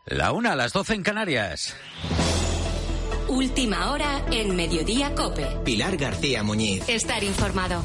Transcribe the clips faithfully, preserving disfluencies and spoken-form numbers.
La una a las doce en Canarias. Última hora en Mediodía COPE. Pilar García Muñiz. Estar informado.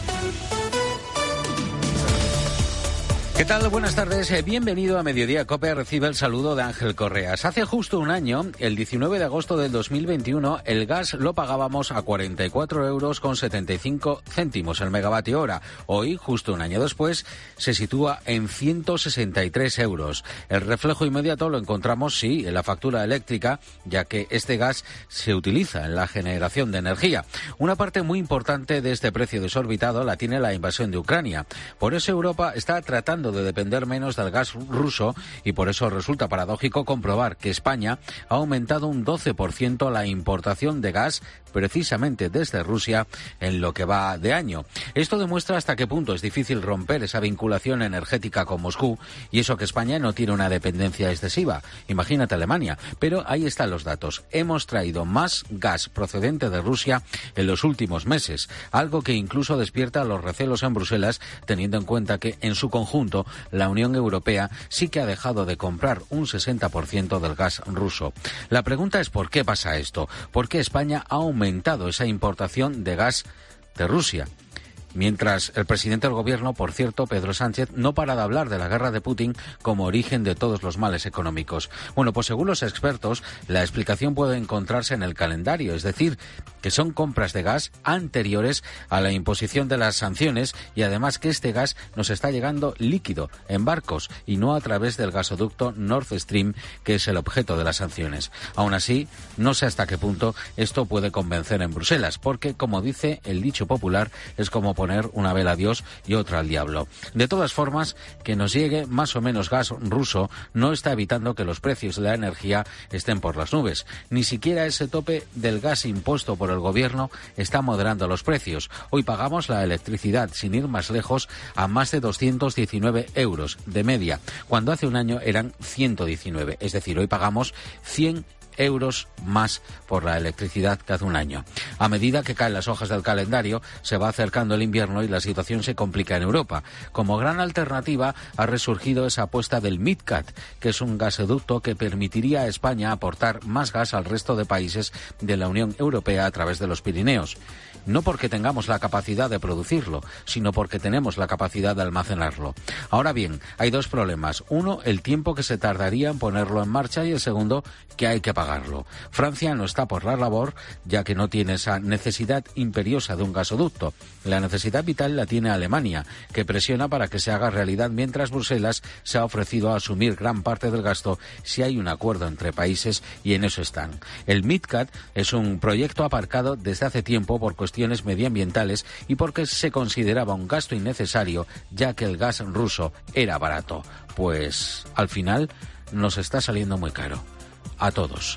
¿Qué tal? Buenas tardes. Bienvenido a Mediodía COPE. Recibe el saludo de Ángel Correas. Hace justo un año, el diecinueve de agosto del dos mil veintiuno, el gas lo pagábamos a cuarenta y cuatro euros con setenta y cinco céntimos el megavatio hora. Hoy, justo un año después, se sitúa en ciento sesenta y tres euros. El reflejo inmediato lo encontramos, sí, en la factura eléctrica, ya que este gas se utiliza en la generación de energía. Una parte muy importante de este precio desorbitado la tiene la invasión de Ucrania. Por eso Europa está tratando de depender menos del gas ruso y por eso resulta paradójico comprobar que España ha aumentado un doce por ciento la importación de gas precisamente desde Rusia en lo que va de año. Esto demuestra hasta qué punto es difícil romper esa vinculación energética con Moscú, y eso que España no tiene una dependencia excesiva. Imagínate Alemania. Pero ahí están los datos. Hemos traído más gas procedente de Rusia en los últimos meses, algo que incluso despierta los recelos en Bruselas, teniendo en cuenta que en su conjunto la Unión Europea sí que ha dejado de comprar un sesenta por ciento del gas ruso. La pregunta es ¿por qué pasa esto? ¿Por qué España ha aumentado esa importación de gas de Rusia? Mientras el presidente del gobierno, por cierto, Pedro Sánchez, no para de hablar de la guerra de Putin como origen de todos los males económicos. Bueno, pues según los expertos, la explicación puede encontrarse en el calendario, es decir, que son compras de gas anteriores a la imposición de las sanciones y además que este gas nos está llegando líquido en barcos y no a través del gasoducto Nord Stream, que es el objeto de las sanciones. Aún así, no sé hasta qué punto esto puede convencer en Bruselas, porque, como dice el dicho popular, es como poner una vela a Dios y otra al diablo. De todas formas, que nos llegue más o menos gas ruso no está evitando que los precios de la energía estén por las nubes. Ni siquiera ese tope del gas impuesto por el gobierno está moderando los precios. Hoy pagamos la electricidad, sin ir más lejos, a más de doscientos diecinueve euros de media, cuando hace un año eran ciento diecinueve. Es decir, hoy pagamos cien euros más por la electricidad que hace un año. A medida que caen las hojas del calendario, se va acercando el invierno y la situación se complica en Europa. Como gran alternativa ha resurgido esa apuesta del MidCat, que es un gasoducto que permitiría a España aportar más gas al resto de países de la Unión Europea a través de los Pirineos. No porque tengamos la capacidad de producirlo, sino porque tenemos la capacidad de almacenarlo. Ahora bien, hay dos problemas. Uno, el tiempo que se tardaría en ponerlo en marcha, y el segundo, que hay que pagarlo. Francia no está por la labor, ya que no tiene esa necesidad imperiosa de un gasoducto. La necesidad vital la tiene Alemania, que presiona para que se haga realidad, mientras Bruselas se ha ofrecido a asumir gran parte del gasto si hay un acuerdo entre países, y en eso están. El MidCat es un proyecto aparcado desde hace tiempo por cuestiones cuestiones medioambientales y porque se consideraba un gasto innecesario, ya que el gas ruso era barato. Pues al final nos está saliendo muy caro a todos.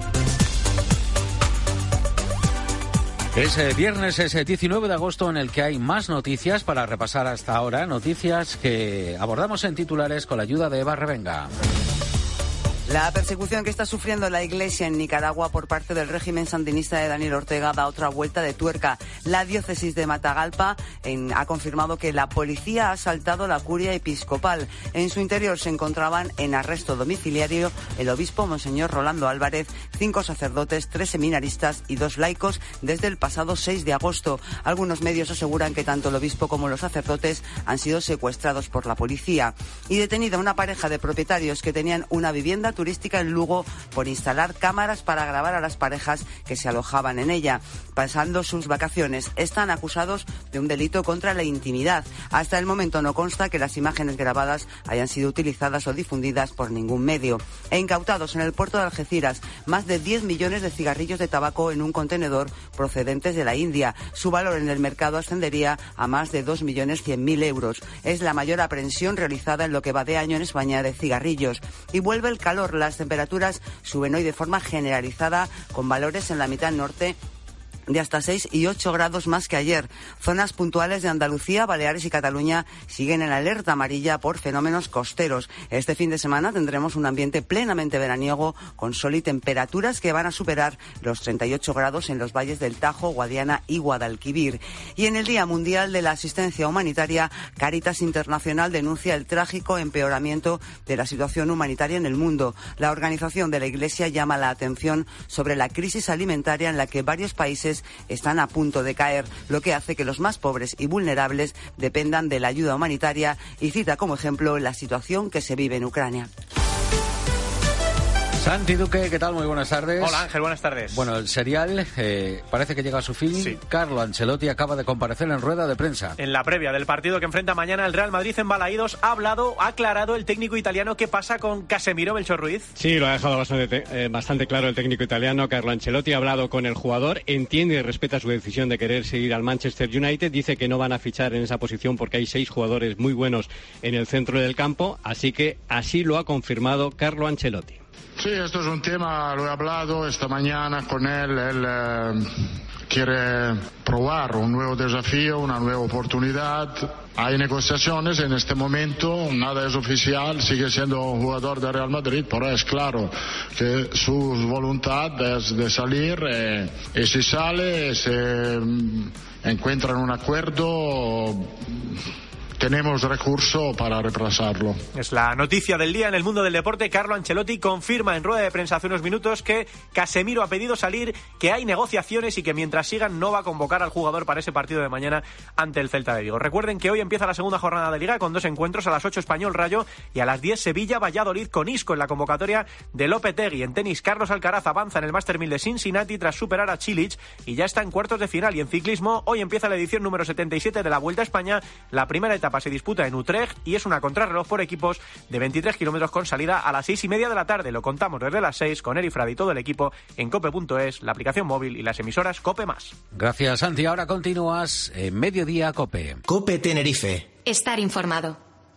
Es eh, viernes, es eh, diecinueve de agosto, en el que hay más noticias para repasar hasta ahora, noticias que abordamos en titulares con la ayuda de Eva Revenga. La persecución que está sufriendo la Iglesia en Nicaragua por parte del régimen sandinista de Daniel Ortega da otra vuelta de tuerca. La diócesis de Matagalpa en, ha confirmado que la policía ha asaltado la curia episcopal. En su interior se encontraban en arresto domiciliario el obispo Monseñor Rolando Álvarez, cinco sacerdotes, tres seminaristas y dos laicos desde el pasado seis de agosto. Algunos medios aseguran que tanto el obispo como los sacerdotes han sido secuestrados por la policía. Y detenida una pareja de propietarios que tenían una vivienda turística en Lugo por instalar cámaras para grabar a las parejas que se alojaban en ella, pasando sus vacaciones. Están acusados de un delito contra la intimidad. Hasta el momento no consta que las imágenes grabadas hayan sido utilizadas o difundidas por ningún medio. E incautados en el puerto de Algeciras más de diez millones de cigarrillos de tabaco en un contenedor procedentes de la India. Su valor en el mercado ascendería a más de dos millones cien mil euros. Es la mayor aprehensión realizada en lo que va de año en España de cigarrillos. Y vuelve el calor. Las temperaturas suben hoy de forma generalizada, con valores en la mitad norte de hasta seis y ocho grados más que ayer. Zonas puntuales de Andalucía, Baleares y Cataluña siguen en alerta amarilla por fenómenos costeros. Este fin de semana tendremos un ambiente plenamente veraniego con sol y temperaturas que van a superar los treinta y ocho grados en los valles del Tajo, Guadiana y Guadalquivir. Y en el Día Mundial de la Asistencia Humanitaria, Cáritas Internacional denuncia el trágico empeoramiento de la situación humanitaria en el mundo. La organización de la Iglesia llama la atención sobre la crisis alimentaria en la que varios países están a punto de caer, lo que hace que los más pobres y vulnerables dependan de la ayuda humanitaria y cita como ejemplo la situación que se vive en Ucrania. Santi Duque, ¿qué tal? Muy buenas tardes. Hola Ángel, buenas tardes. Bueno, el serial eh, parece que llega a su fin. Sí. Carlo Ancelotti acaba de comparecer en rueda de prensa. En la previa del partido que enfrenta mañana el Real Madrid en Balaídos, ha hablado, ha aclarado el técnico italiano qué pasa con Casemiro, Melchor Ruiz. Sí, lo ha dejado bastante, eh, bastante claro el técnico italiano, Carlo Ancelotti. Ha hablado con el jugador, entiende y respeta su decisión de querer seguir al Manchester United. Dice que no van a fichar en esa posición porque hay seis jugadores muy buenos en el centro del campo. Así que así lo ha confirmado Carlo Ancelotti. Sí, esto es un tema, lo he hablado esta mañana con él, él eh, quiere probar un nuevo desafío, una nueva oportunidad. Hay negociaciones en este momento, nada es oficial, sigue siendo un jugador de Real Madrid, pero es claro que su voluntad es de salir eh, y si sale, se encuentran un acuerdo, tenemos recurso para reemplazarlo. Es la noticia del día en el mundo del deporte. Carlo Ancelotti confirma en rueda de prensa hace unos minutos que Casemiro ha pedido salir, que hay negociaciones y que mientras sigan no va a convocar al jugador para ese partido de mañana ante el Celta de Vigo. Recuerden que hoy empieza la segunda jornada de Liga con dos encuentros, a las ocho Español Rayo y a las diez Sevilla Valladolid con Isco en la convocatoria de Lopetegui. En tenis, Carlos Alcaraz avanza en el Master mil de Cincinnati tras superar a Cilic y ya está en cuartos de final. Y en ciclismo, hoy empieza la edición número setenta y siete de la Vuelta a España. La primera etapa se disputa en Utrecht y es una contrarreloj por equipos de veintitrés kilómetros con salida a las seis y media de la tarde. Lo contamos desde las seis con Eri Frade y todo el equipo en cope punto es, la aplicación móvil y las emisoras Cope Más. Gracias, Santi. Ahora continúas en Mediodía Cope. Cope Tenerife. Estar informado.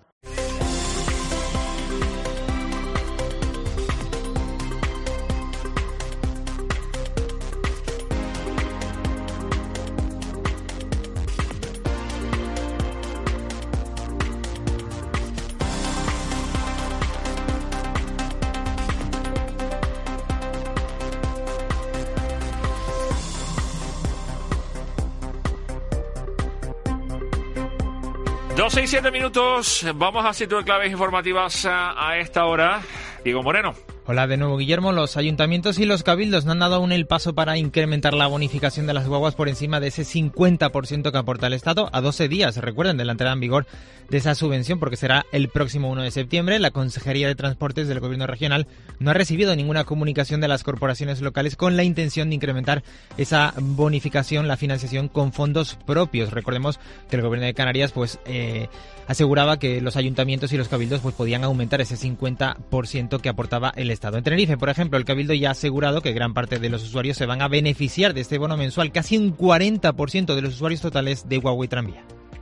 doce y siete minutos, vamos a situar claves informativas a, a esta hora. Diego Moreno. Hola de nuevo, Guillermo. Los ayuntamientos y los cabildos no han dado aún el paso para incrementar la bonificación de las guaguas por encima de ese cincuenta por ciento que aporta el Estado a doce días, recuerden, de la entrada en vigor de esa subvención, porque será el próximo uno de septiembre. La Consejería de Transportes del Gobierno Regional no ha recibido ninguna comunicación de las corporaciones locales con la intención de incrementar esa bonificación, la financiación con fondos propios. Recordemos que el Gobierno de Canarias pues eh, aseguraba que los ayuntamientos y los cabildos pues podían aumentar ese cincuenta por ciento que aportaba el Estado. En Tenerife, por ejemplo, el Cabildo ya ha asegurado que gran parte de los usuarios se van a beneficiar de este bono mensual, casi un cuarenta por ciento de los usuarios totales de Guagua y Tranvía.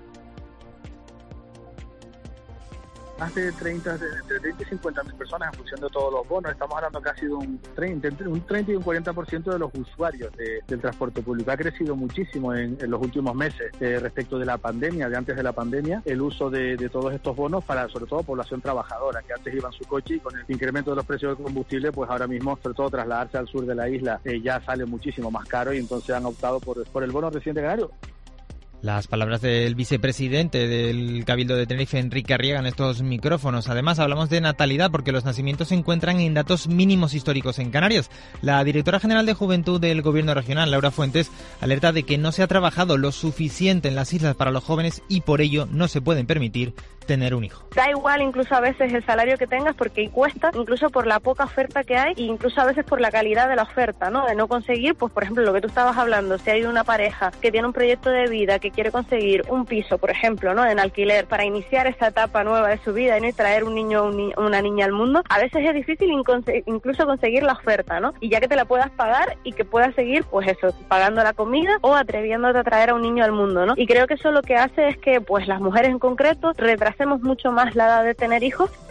Más de treinta, entre treinta y cincuenta mil personas en función de todos los bonos. Estamos hablando casi de un treinta, entre un treinta y un cuarenta por ciento de los usuarios de, del transporte público. Ha crecido muchísimo en, en los últimos meses eh, respecto de la pandemia, de antes de la pandemia, el uso de, de todos estos bonos para, sobre todo, población trabajadora, que antes iban su coche y con el incremento de los precios del combustible, pues ahora mismo, sobre todo, trasladarse al sur de la isla eh, ya sale muchísimo más caro y entonces han optado por, por el bono residente canario. Las palabras del vicepresidente del Cabildo de Tenerife, Enrique Arriaga, en estos micrófonos. Además, hablamos de natalidad porque los nacimientos se encuentran en datos mínimos históricos en Canarias. La directora general de Juventud del Gobierno Regional, Laura Fuentes, alerta de que no se ha trabajado lo suficiente en las islas para los jóvenes y por ello no se pueden permitir tener un hijo. Da igual incluso a veces el salario que tengas porque cuesta, incluso por la poca oferta que hay e incluso a veces por la calidad de la oferta, ¿no? De no conseguir, pues por ejemplo, lo que tú estabas hablando, si hay una pareja que tiene un proyecto de vida, que quiere conseguir un piso, por ejemplo, ¿no? En alquiler, para iniciar esta etapa nueva de su vida y no traer un niño o un, una niña al mundo, a veces es difícil incluso conseguir la oferta, ¿no? Y ya que te la puedas pagar y que puedas seguir, pues eso, pagando la comida o atreviéndote a traer a un niño al mundo, ¿no? Y creo que eso lo que hace es que, pues las mujeres en concreto, retrasemos mucho más la edad de tener hijos.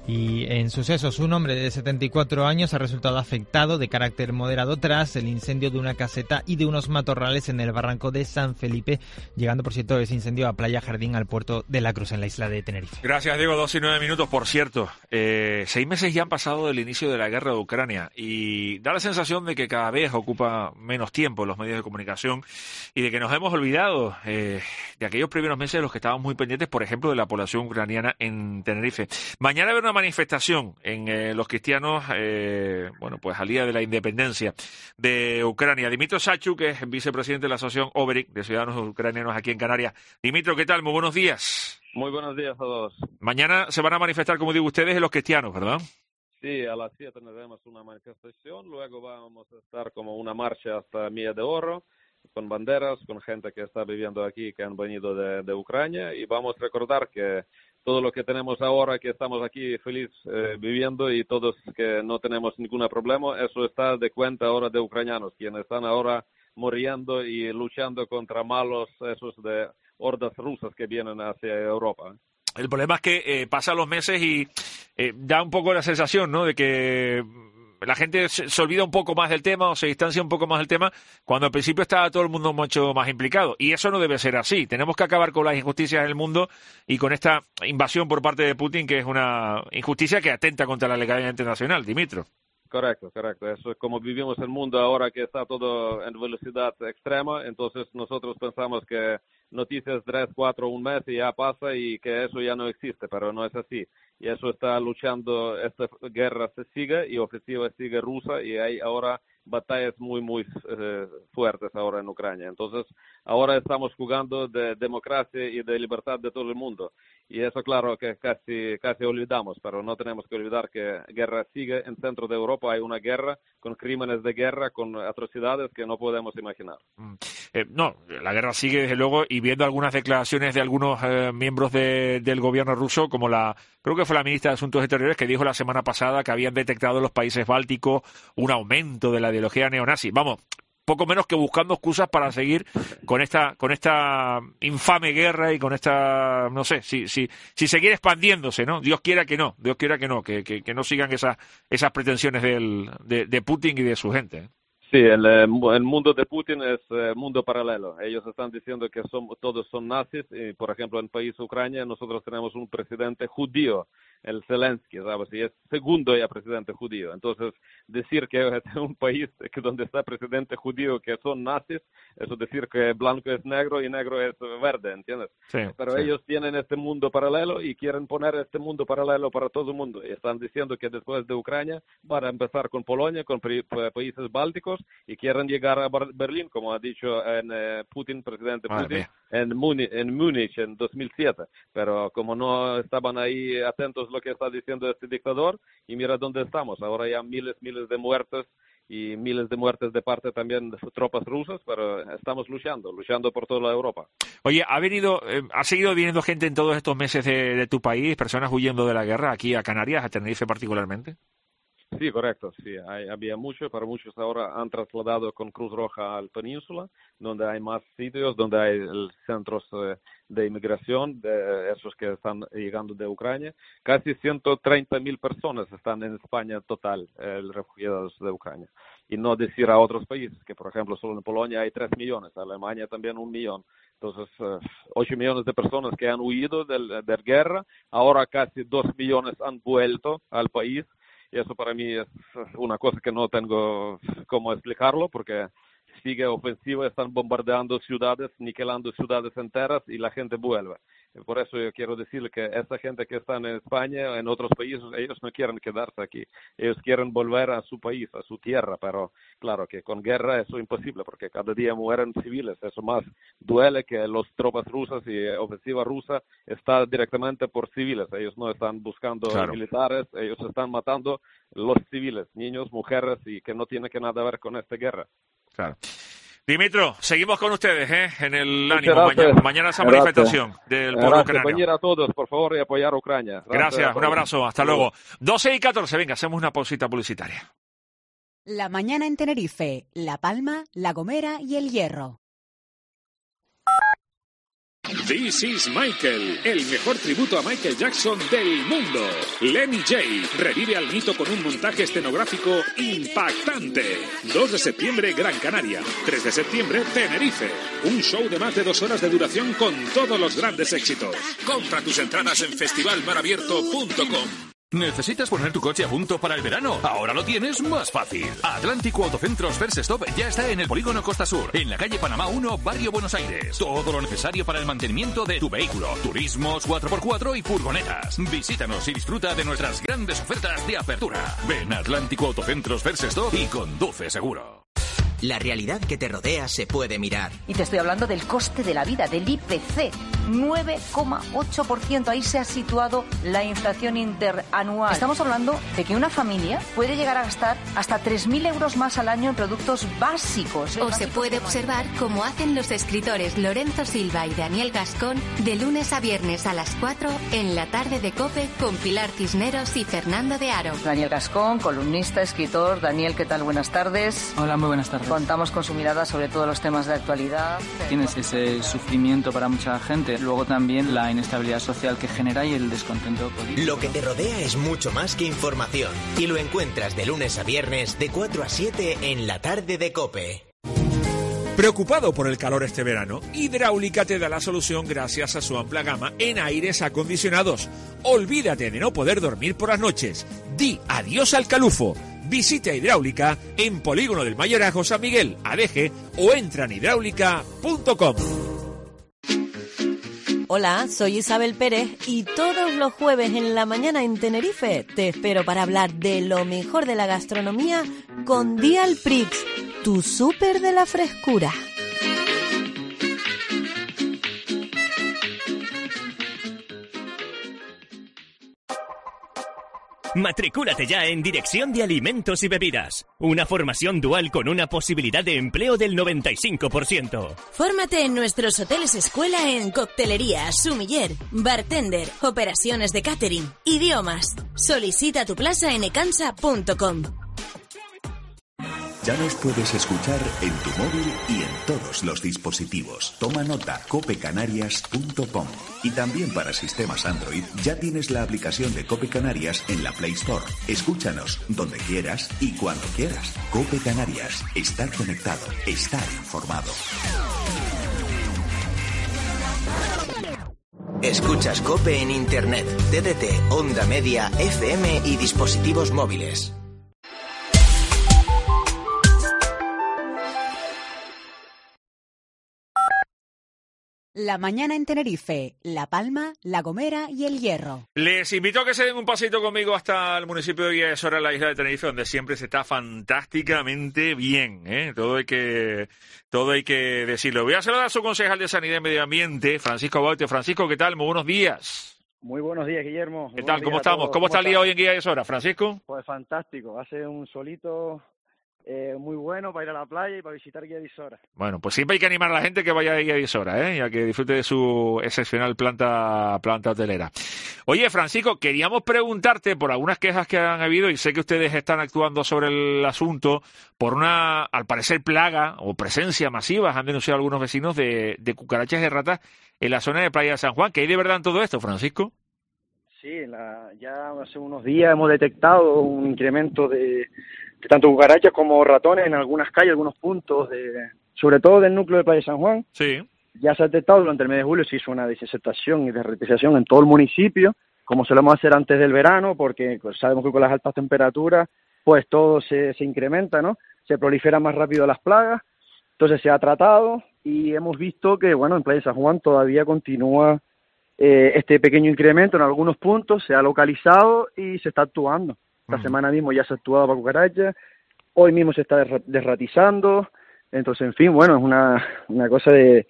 Y en sucesos, un hombre de setenta y cuatro años ha resultado afectado de carácter moderado tras el incendio de una caseta y de unos matorrales en el barranco de San Felipe, llegando, por cierto, ese incendio a Playa Jardín, al puerto de la Cruz, en la isla de Tenerife. Gracias, Diego. Dos y nueve minutos, por cierto. Eh, seis meses ya han pasado del inicio de la guerra de Ucrania y da la sensación de que cada vez ocupa menos tiempo en los medios de comunicación y de que nos hemos olvidado eh, de aquellos primeros meses de los que estábamos muy pendientes, por ejemplo, de la población ucraniana en Tenerife. Mañana habrá una manifestación en eh, los cristianos, eh, bueno, pues al día de la independencia de Ucrania. Dimitro Sachu, que es vicepresidente de la Asociación Oberik de Ciudadanos Ucranianos aquí en Canarias. Dimitro, ¿qué tal? Muy buenos días. Muy buenos días a todos. Mañana se van a manifestar, como digo ustedes, los cristianos, ¿verdad? Sí, a las siete tendremos una manifestación, luego vamos a estar como una marcha hasta Milla de Oro, con banderas, con gente que está viviendo aquí, que han venido de, de Ucrania, y vamos a recordar que todo lo que tenemos ahora, que estamos aquí feliz eh, viviendo y todos que no tenemos ningún problema, eso está de cuenta ahora de ucranianos, quienes están ahora muriendo y luchando contra malos esos de hordas rusas que vienen hacia Europa. El problema es que eh, pasan los meses y eh, da un poco la sensación, ¿no?, de que la gente se, se olvida un poco más del tema o se distancia un poco más del tema cuando al principio estaba todo el mundo mucho más implicado. Y eso no debe ser así. Tenemos que acabar con las injusticias del mundo y con esta invasión por parte de Putin, que es una injusticia que atenta contra la legalidad internacional. Dimitro. Correcto, correcto. Eso es como vivimos el mundo ahora, que está todo en velocidad extrema. Entonces nosotros pensamos que noticias tres, cuatro, un mes y ya pasa y que eso ya no existe, pero no es así. Y eso está luchando, esta guerra se sigue y ofensiva sigue rusa y hay ahora batallas muy, muy eh, fuertes ahora en Ucrania. Entonces, ahora estamos jugando de democracia y de libertad de todo el mundo. Y eso, claro, que casi, casi olvidamos, pero no tenemos que olvidar que guerra sigue. En centro de Europa hay una guerra con crímenes de guerra, con atrocidades que no podemos imaginar. Eh, no, la guerra sigue, desde luego, y viendo algunas declaraciones de algunos eh, miembros de, del gobierno ruso, como la, creo que fue la ministra de Asuntos Exteriores, que dijo la semana pasada que habían detectado en los países bálticos un aumento de la ideología neonazi. Vamos, poco menos que buscando excusas para seguir con esta con esta infame guerra y con esta, no sé, si si si seguir expandiéndose, ¿no? Dios quiera que no, Dios quiera que no, que que, que no sigan esas esas pretensiones del, de, de Putin y de su gente, ¿eh? Sí, el, el mundo de Putin es eh, mundo paralelo. Ellos están diciendo que son, todos son nazis. Y, por ejemplo, en el país Ucrania nosotros tenemos un presidente judío, el Zelensky, ¿sabes? Y es segundo ya presidente judío. Entonces, decir que es un país que donde está presidente judío que son nazis, eso decir que blanco es negro y negro es verde, ¿entiendes? Sí, Pero sí. Ellos tienen este mundo paralelo y quieren poner este mundo paralelo para todo el mundo. Y están diciendo que después de Ucrania van a empezar con Polonia, con países bálticos, y quieren llegar a Berlín, como ha dicho en, eh, Putin, presidente Putin, en Múnich, en Múnich en dos mil siete. Pero como no estaban ahí atentos a lo que está diciendo este dictador, y mira dónde estamos. Ahora ya miles, miles de muertes y miles de muertes de parte también de tropas rusas, pero estamos luchando, luchando por toda la Europa. Oye, ¿ha venido, eh, ha seguido viniendo gente en todos estos meses de, de tu país, personas huyendo de la guerra aquí a Canarias, a Tenerife particularmente? Sí, correcto, sí, hay, había mucho, pero muchos ahora han trasladado con Cruz Roja al península, donde hay más sitios, donde hay el, centros eh, de inmigración, de esos que están llegando de Ucrania. Casi ciento treinta mil personas están en España total, eh, refugiados de Ucrania. Y no decir a otros países, que por ejemplo solo en Polonia hay tres millones, en Alemania también un millón. Entonces, eh, ocho millones de personas que han huido de la guerra, ahora casi dos millones han vuelto al país. Y eso para mí es una cosa que no tengo cómo explicarlo, porque sigue ofensiva, están bombardeando ciudades, niquelando ciudades enteras y la gente vuelve. Por eso yo quiero decirle que esa gente que está en España, en otros países, ellos no quieren quedarse aquí. Ellos quieren volver a su país, a su tierra, pero claro que con guerra eso es imposible, porque cada día mueren civiles. Eso más duele que las tropas rusas y ofensiva rusa está directamente por civiles. Ellos no están buscando claro. militares, ellos están matando los civiles, niños, mujeres, y que no tiene que nada ver con esta guerra. Claro. Dimitro, seguimos con ustedes, ¿eh? En el ánimo. Mañana, mañana esa manifestación del pueblo ucraniano. Venir a todos, por favor, y apoyar a Ucrania. Gracias, Gracias un abrazo, hasta luego. doce y catorce, venga, hacemos una pausita publicitaria. La mañana en Tenerife, La Palma, La Gomera y El Hierro. This is Michael, el mejor tributo a Michael Jackson del mundo. Lenny J revive al mito con un montaje escenográfico impactante. dos de septiembre, Gran Canaria. tres de septiembre, Tenerife. Un show de más de dos horas de duración con todos los grandes éxitos. Compra tus entradas en festival mar abierto punto com. ¿Necesitas poner tu coche a punto para el verano? Ahora lo tienes más fácil. Atlántico Autocentros First Stop ya está en el Polígono Costa Sur, en la calle Panamá uno, Barrio Buenos Aires. Todo lo necesario para el mantenimiento de tu vehículo, turismos, cuatro por cuatro y furgonetas. Visítanos y disfruta de nuestras grandes ofertas de apertura. Ven a Atlántico Autocentros First Stop y conduce seguro. La realidad que te rodea se puede mirar. Y te estoy hablando del coste de la vida, del I P C. nueve coma ocho por ciento. Ahí se ha situado la inflación interanual. Estamos hablando de que una familia puede llegar a gastar hasta tres mil euros más al año en productos básicos. O se puede observar cómo hacen los escritores Lorenzo Silva y Daniel Gascón de lunes a viernes a las cuatro en la tarde de COPE con Pilar Cisneros y Fernando de Aro. Daniel Gascón, columnista, escritor. Daniel, ¿qué tal? Buenas tardes. Hola, muy buenas tardes. Contamos con su mirada sobre todos los temas de actualidad. Tienes ese sufrimiento para mucha gente, luego también la inestabilidad social que genera y el descontento político. Lo que te rodea es mucho más que información y lo encuentras de lunes a viernes de cuatro a siete en la tarde de COPE. ¿Preocupado por el calor este verano? Hidráulica te da la solución gracias a su amplia gama en aires acondicionados. Olvídate de no poder dormir por las noches. Di adiós al calufo. Visita Hidráulica en Polígono del Mayorazgo San Miguel, Adeje, o entra en hidráulica punto com. Hola, soy Isabel Pérez y todos los jueves en la mañana en Tenerife te espero para hablar de lo mejor de la gastronomía con Dial Prix, tu súper de la frescura. Matricúlate ya en Dirección de Alimentos y Bebidas. Una formación dual con una posibilidad de empleo del noventa y cinco por ciento. Fórmate en nuestros hoteles escuela en coctelería, sumiller, bartender, operaciones de catering, idiomas. Solicita tu plaza en ecansa punto com. Ya nos puedes escuchar en tu móvil y en todos los dispositivos. Toma nota, cope canarias punto com. Y también para sistemas Android ya tienes la aplicación de Cope Canarias en la Play Store. Escúchanos donde quieras y cuando quieras. Cope Canarias. Estar conectado. Estar informado. Escuchas COPE en Internet, T D T, Onda Media, F M y dispositivos móviles. La mañana en Tenerife, La Palma, La Gomera y El Hierro. Les invito a que se den un pasito conmigo hasta el municipio de Guiadesora, en la isla de Tenerife, donde siempre se está fantásticamente bien, ¿eh? Todo hay que, todo hay que decirlo. Voy a saludar a su concejal de Sanidad y Medio Ambiente, Francisco Baute. Francisco, ¿qué tal? Muy buenos días. Muy buenos días, Guillermo. Muy ¿Qué tal? ¿Cómo estamos? ¿Cómo, ¿Cómo está el día hoy en Guiadesora, Francisco? Pues fantástico. Hace un solito Eh, muy bueno para ir a la playa y para visitar Guiadesora. Bueno, pues siempre hay que animar a la gente que vaya a Guiadesora, ¿eh? Y a que disfrute de su excepcional planta, planta hotelera. Oye, Francisco, queríamos preguntarte por algunas quejas que han habido, y sé que ustedes están actuando sobre el asunto, por una, al parecer, plaga o presencia masiva, han denunciado algunos vecinos, de, de cucarachas y ratas en la zona de Playa de San Juan. ¿Qué hay de verdad en todo esto, Francisco? Sí, la, ya hace unos días hemos detectado un incremento de tanto cucarachas como ratones en algunas calles, algunos puntos, de, sobre todo del núcleo de Playa de San Juan. Sí. Ya se ha detectado, durante el mes de julio se hizo una desinfectación y derretización en todo el municipio, como solemos hacer antes del verano, porque pues, sabemos que con las altas temperaturas, pues todo se, se incrementa, ¿no? Se proliferan más rápido las plagas. Entonces se ha tratado y hemos visto que, bueno, en Playa de San Juan todavía continúa eh, este pequeño incremento en algunos puntos, se ha localizado y se está actuando. Esta uh-huh. semana mismo ya se ha actuado para cucarachas, hoy mismo se está desratizando, entonces, en fin, bueno, es una, una cosa de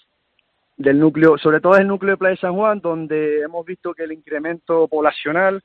del núcleo, sobre todo el núcleo de Playa de San Juan, donde hemos visto que el incremento poblacional,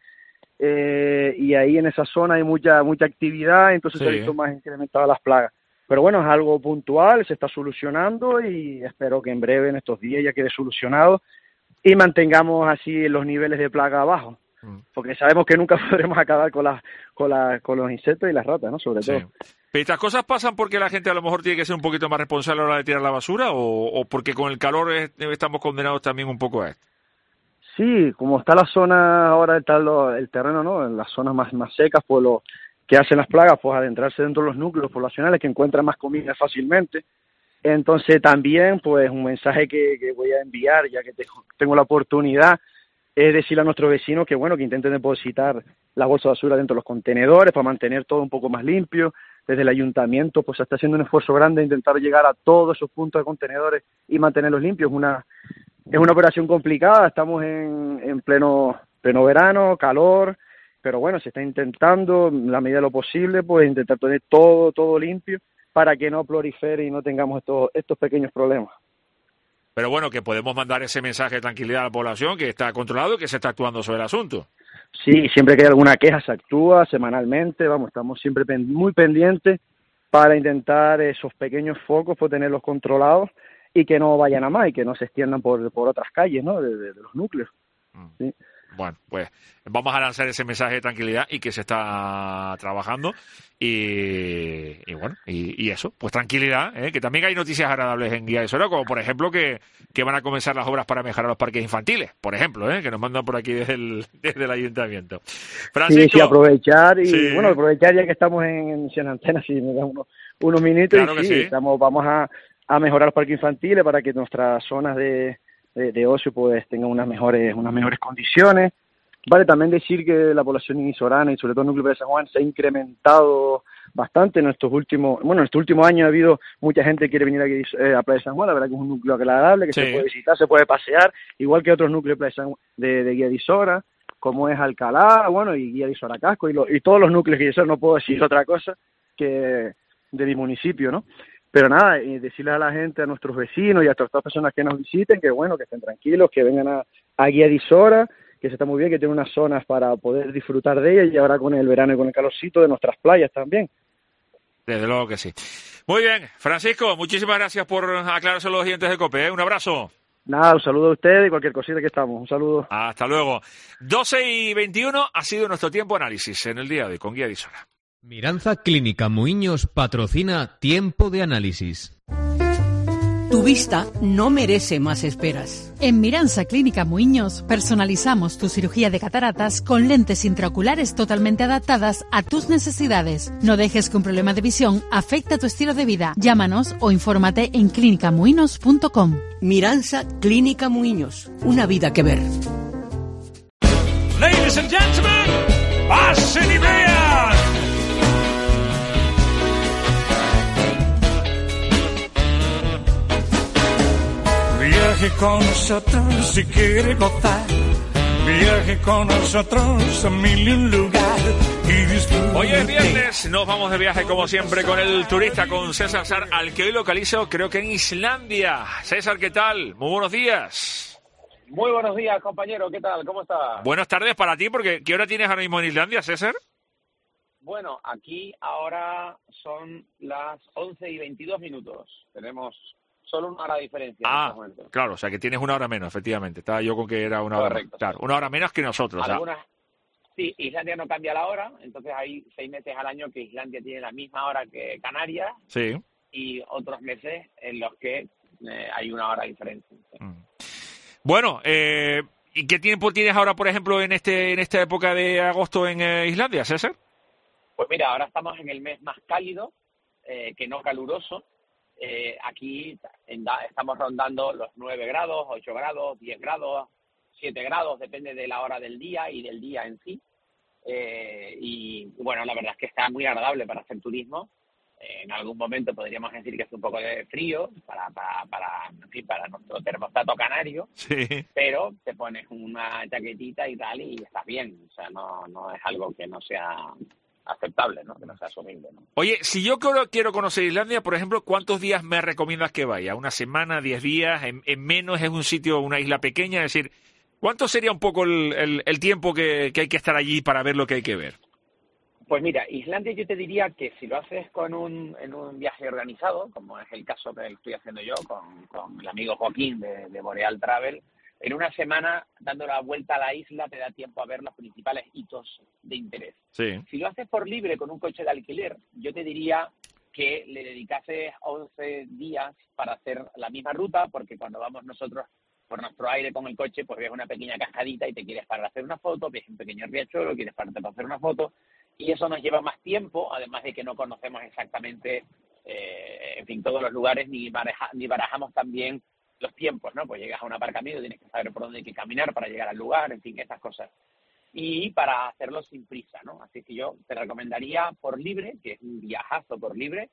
eh, y ahí en esa zona hay mucha mucha actividad, entonces sí. se ha visto más incrementadas las plagas. Pero bueno, es algo puntual, se está solucionando y espero que en breve, en estos días, ya quede solucionado y mantengamos así los niveles de plaga abajo. Porque sabemos que nunca podremos acabar con las con la, con los insectos y las ratas, ¿no? Sobre todo. Sí. ¿Pero estas cosas pasan porque la gente a lo mejor tiene que ser un poquito más responsable a la hora de tirar la basura o, o porque con el calor es, estamos condenados también un poco a esto? Sí, como está la zona ahora, está lo, el terreno, ¿no? En las zonas más, más secas, pues lo que hacen las plagas, pues adentrarse dentro de los núcleos poblacionales que encuentran más comida fácilmente. Entonces también, pues un mensaje que, que voy a enviar, ya que te, tengo la oportunidad, es decirle a nuestros vecinos que, bueno, que intenten depositar la bolsa de basura dentro de los contenedores para mantener todo un poco más limpio. Desde el ayuntamiento, pues se está haciendo un esfuerzo grande de intentar llegar a todos esos puntos de contenedores y mantenerlos limpios. Es una Es una operación complicada, estamos en, en pleno, pleno verano, calor, pero bueno, se está intentando, en la medida de lo posible, pues intentar tener todo, todo limpio para que no prolifere y no tengamos estos, estos pequeños problemas. Pero bueno, que podemos mandar ese mensaje de tranquilidad a la población, que está controlado y que se está actuando sobre el asunto. Sí, siempre que hay alguna queja se actúa semanalmente, vamos, estamos siempre pen- muy pendientes para intentar esos pequeños focos, pues tenerlos controlados y que no vayan a más y que no se extiendan por, por otras calles, ¿no? De, de, de los núcleos. ¿Sí? Bueno, pues vamos a lanzar ese mensaje de tranquilidad y que se está trabajando y, y bueno, y, y eso, pues tranquilidad, ¿eh? Que también hay noticias agradables en Guía de Sora, como por ejemplo que, que van a comenzar las obras para mejorar los parques infantiles, por ejemplo, ¿eh? Que nos mandan por aquí desde el, desde el ayuntamiento. Francisco, sí, sí, aprovechar y sí. bueno, aprovechar ya que estamos en, en Sin Antena, si me dan unos, unos minutos Claro y que sí, sí. Estamos, vamos a, a mejorar los parques infantiles para que nuestras zonas de De, de ocio pues tengan unas mejores unas mejores condiciones. Vale también decir que la población isorana y sobre todo el núcleo de San Juan se ha incrementado bastante en estos últimos, bueno, en estos últimos años ha habido mucha gente que quiere venir aquí eh, a Playa de San Juan, la verdad que es un núcleo agradable, que Sí. se puede visitar, se puede pasear, igual que otros núcleos de, Playa de, San Juan, de, de Guía de Isora, como es Alcalá, bueno, y Guía de Isora Casco, y, lo, y todos los núcleos de Guía de Isora, no puedo decir otra cosa que de mi municipio, ¿no? Pero nada, y decirles a la gente, a nuestros vecinos y a todas las personas que nos visiten, que bueno, que estén tranquilos, que vengan a, a Guía de Isora, que se está muy bien, que tiene unas zonas para poder disfrutar de ellas y ahora con el verano y con el calorcito de nuestras playas también. Desde luego que sí. Muy bien, Francisco, muchísimas gracias por aclararse los dientes de COPE, ¿eh? Un abrazo. Nada, un saludo a ustedes y cualquier cosita que estamos. Un saludo. Hasta luego. doce y veintiuno ha sido nuestro tiempo de análisis en el día de hoy con Guía de Isora. Miranza Clínica Muiños patrocina Tiempo de Análisis. Tu vista no merece más esperas. En Miranza Clínica Muiños personalizamos tu cirugía de cataratas con lentes intraoculares totalmente adaptadas a tus necesidades. No dejes que un problema de visión afecte a tu estilo de vida. Llámanos o infórmate en clínica muiños punto com. Miranza Clínica Muiños, una vida que ver. Ladies and gentlemen, pasen y vean. Viaje con nosotros si quiere gozar. Viaje con nosotros a mil y un lugar y disfrute. Hoy es viernes, nos vamos de viaje como siempre con el turista, con César Sar, al que hoy localizo creo que en Islandia. César, ¿qué tal? Muy buenos días. Muy buenos días, compañero. ¿Qué tal? ¿Cómo estás? Buenas tardes para ti, porque ¿qué hora tienes ahora mismo en Islandia, César? Bueno, aquí ahora son las once y veintidós minutos. Tenemos solo una hora de diferencia en Ah, este momento. claro, o sea que tienes una hora menos, efectivamente. Estaba yo con que era una hora Correcto. Claro, una hora menos que nosotros. o sea, Algunas, sí, Islandia no cambia la hora, entonces hay seis meses al año que Islandia tiene la misma hora que Canarias sí. y otros meses en los que eh, hay una hora de diferencia. Bueno, eh, ¿y qué tiempo tienes ahora, por ejemplo, en este en esta época de agosto en eh, Islandia, César? Pues mira, ahora estamos en el mes más cálido, eh, que no caluroso. Eh, aquí en, estamos rondando los nueve grados, ocho grados, diez grados, siete grados, depende de la hora del día y del día en sí. Eh, y bueno, la verdad es que está muy agradable para hacer turismo. Eh, en algún momento podríamos decir que es un poco de frío para para para, en fin, para nuestro termostato canario, sí. Pero te pones una chaquetita y tal y estás bien. O sea, no, no es algo que no sea aceptable, ¿no? Que no sea asumible, ¿no? Oye, si yo quiero, quiero conocer Islandia, por ejemplo, ¿cuántos días me recomiendas que vaya? ¿Una semana, diez días? ¿En, en menos es un sitio, una isla pequeña? Es decir, ¿cuánto sería un poco el, el, el tiempo que, que hay que estar allí para ver lo que hay que ver? Pues mira, Islandia yo te diría que si lo haces con un, en un viaje organizado, como es el caso que estoy haciendo yo con, con el amigo Joaquín de, de Boreal Travel, en una semana, dando la vuelta a la isla, te da tiempo a ver los principales hitos de interés. Sí. Si lo haces por libre con un coche de alquiler, yo te diría que le dedicases once días para hacer la misma ruta, porque cuando vamos nosotros por nuestro aire con el coche, pues ves una pequeña cascadita y te quieres parar a hacer una foto, ves un pequeño riachuelo, quieres pararte para hacer una foto, y eso nos lleva más tiempo, además de que no conocemos exactamente, eh, en fin, todos los lugares, ni, baraja, ni barajamos también los tiempos, ¿no? Pues llegas a un aparcamiento, tienes que saber por dónde hay que caminar para llegar al lugar, en fin, estas cosas. Y para hacerlo sin prisa, ¿no? Así que yo te recomendaría por libre, que es un viajazo por libre,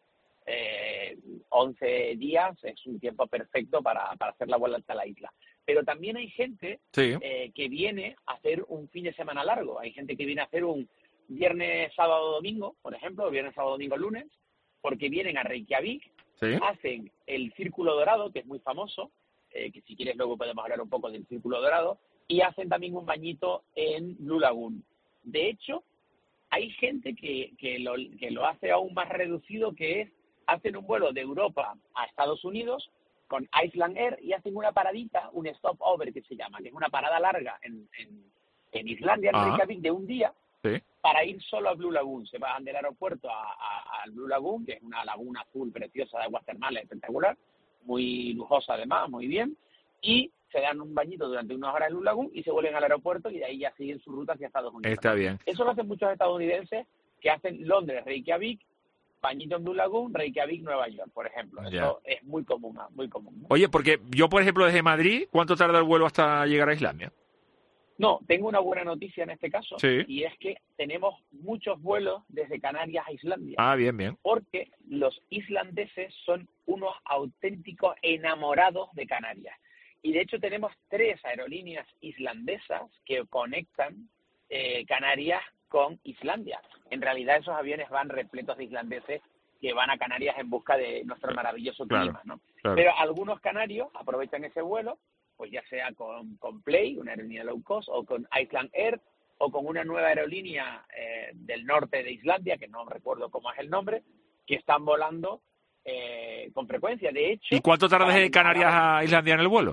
eh, once días es un tiempo perfecto para, para hacer la vuelta a la isla. Pero también hay gente sí. eh, que viene a hacer un fin de semana largo. Hay gente que viene a hacer un viernes, sábado, domingo, por ejemplo, viernes, sábado, domingo, lunes, porque vienen a Reykjavik, sí. hacen el Círculo Dorado, que es muy famoso, eh, que si quieres luego podemos hablar un poco del Círculo Dorado, y hacen también un bañito en Blue Lagoon. De hecho, hay gente que, que, lo, que lo hace aún más reducido, que es, hacen un vuelo de Europa a Estados Unidos con Iceland Air y hacen una paradita, un stopover que se llama, que es una parada larga en, en, en Islandia, en ah. Reykjavik, de un día, sí. para ir solo a Blue Lagoon. Se van del aeropuerto a, a, al Blue Lagoon, que es una laguna azul preciosa de aguas termales, espectacular, muy lujosa además, muy bien, y se dan un bañito durante unas horas en Blue Lagoon y se vuelven al aeropuerto y de ahí ya siguen su ruta hacia Estados Unidos. Está bien. Eso lo hacen muchos estadounidenses que hacen Londres, Reykjavik, bañito en Blue Lagoon, Reykjavik, Nueva York, por ejemplo. Ya. Eso es muy común, muy común, ¿no? Oye, porque yo, por ejemplo, desde Madrid, ¿cuánto tarda el vuelo hasta llegar a Islandia? No, tengo una buena noticia en este caso, sí. y es que tenemos muchos vuelos desde Canarias a Islandia. Ah, bien, bien. Porque los islandeses son unos auténticos enamorados de Canarias. Y de hecho tenemos tres aerolíneas islandesas que conectan eh, Canarias con Islandia. En realidad esos aviones van repletos de islandeses que van a Canarias en busca de nuestro maravilloso claro, clima, ¿no? Claro. Pero algunos canarios aprovechan ese vuelo, pues ya sea con, con Play, una aerolínea low cost, o con Iceland Air, o con una nueva aerolínea eh, del norte de Islandia, que no recuerdo cómo es el nombre, que están volando eh, con frecuencia. De hecho... ¿Y cuánto tardas de Canarias a Islandia en el vuelo?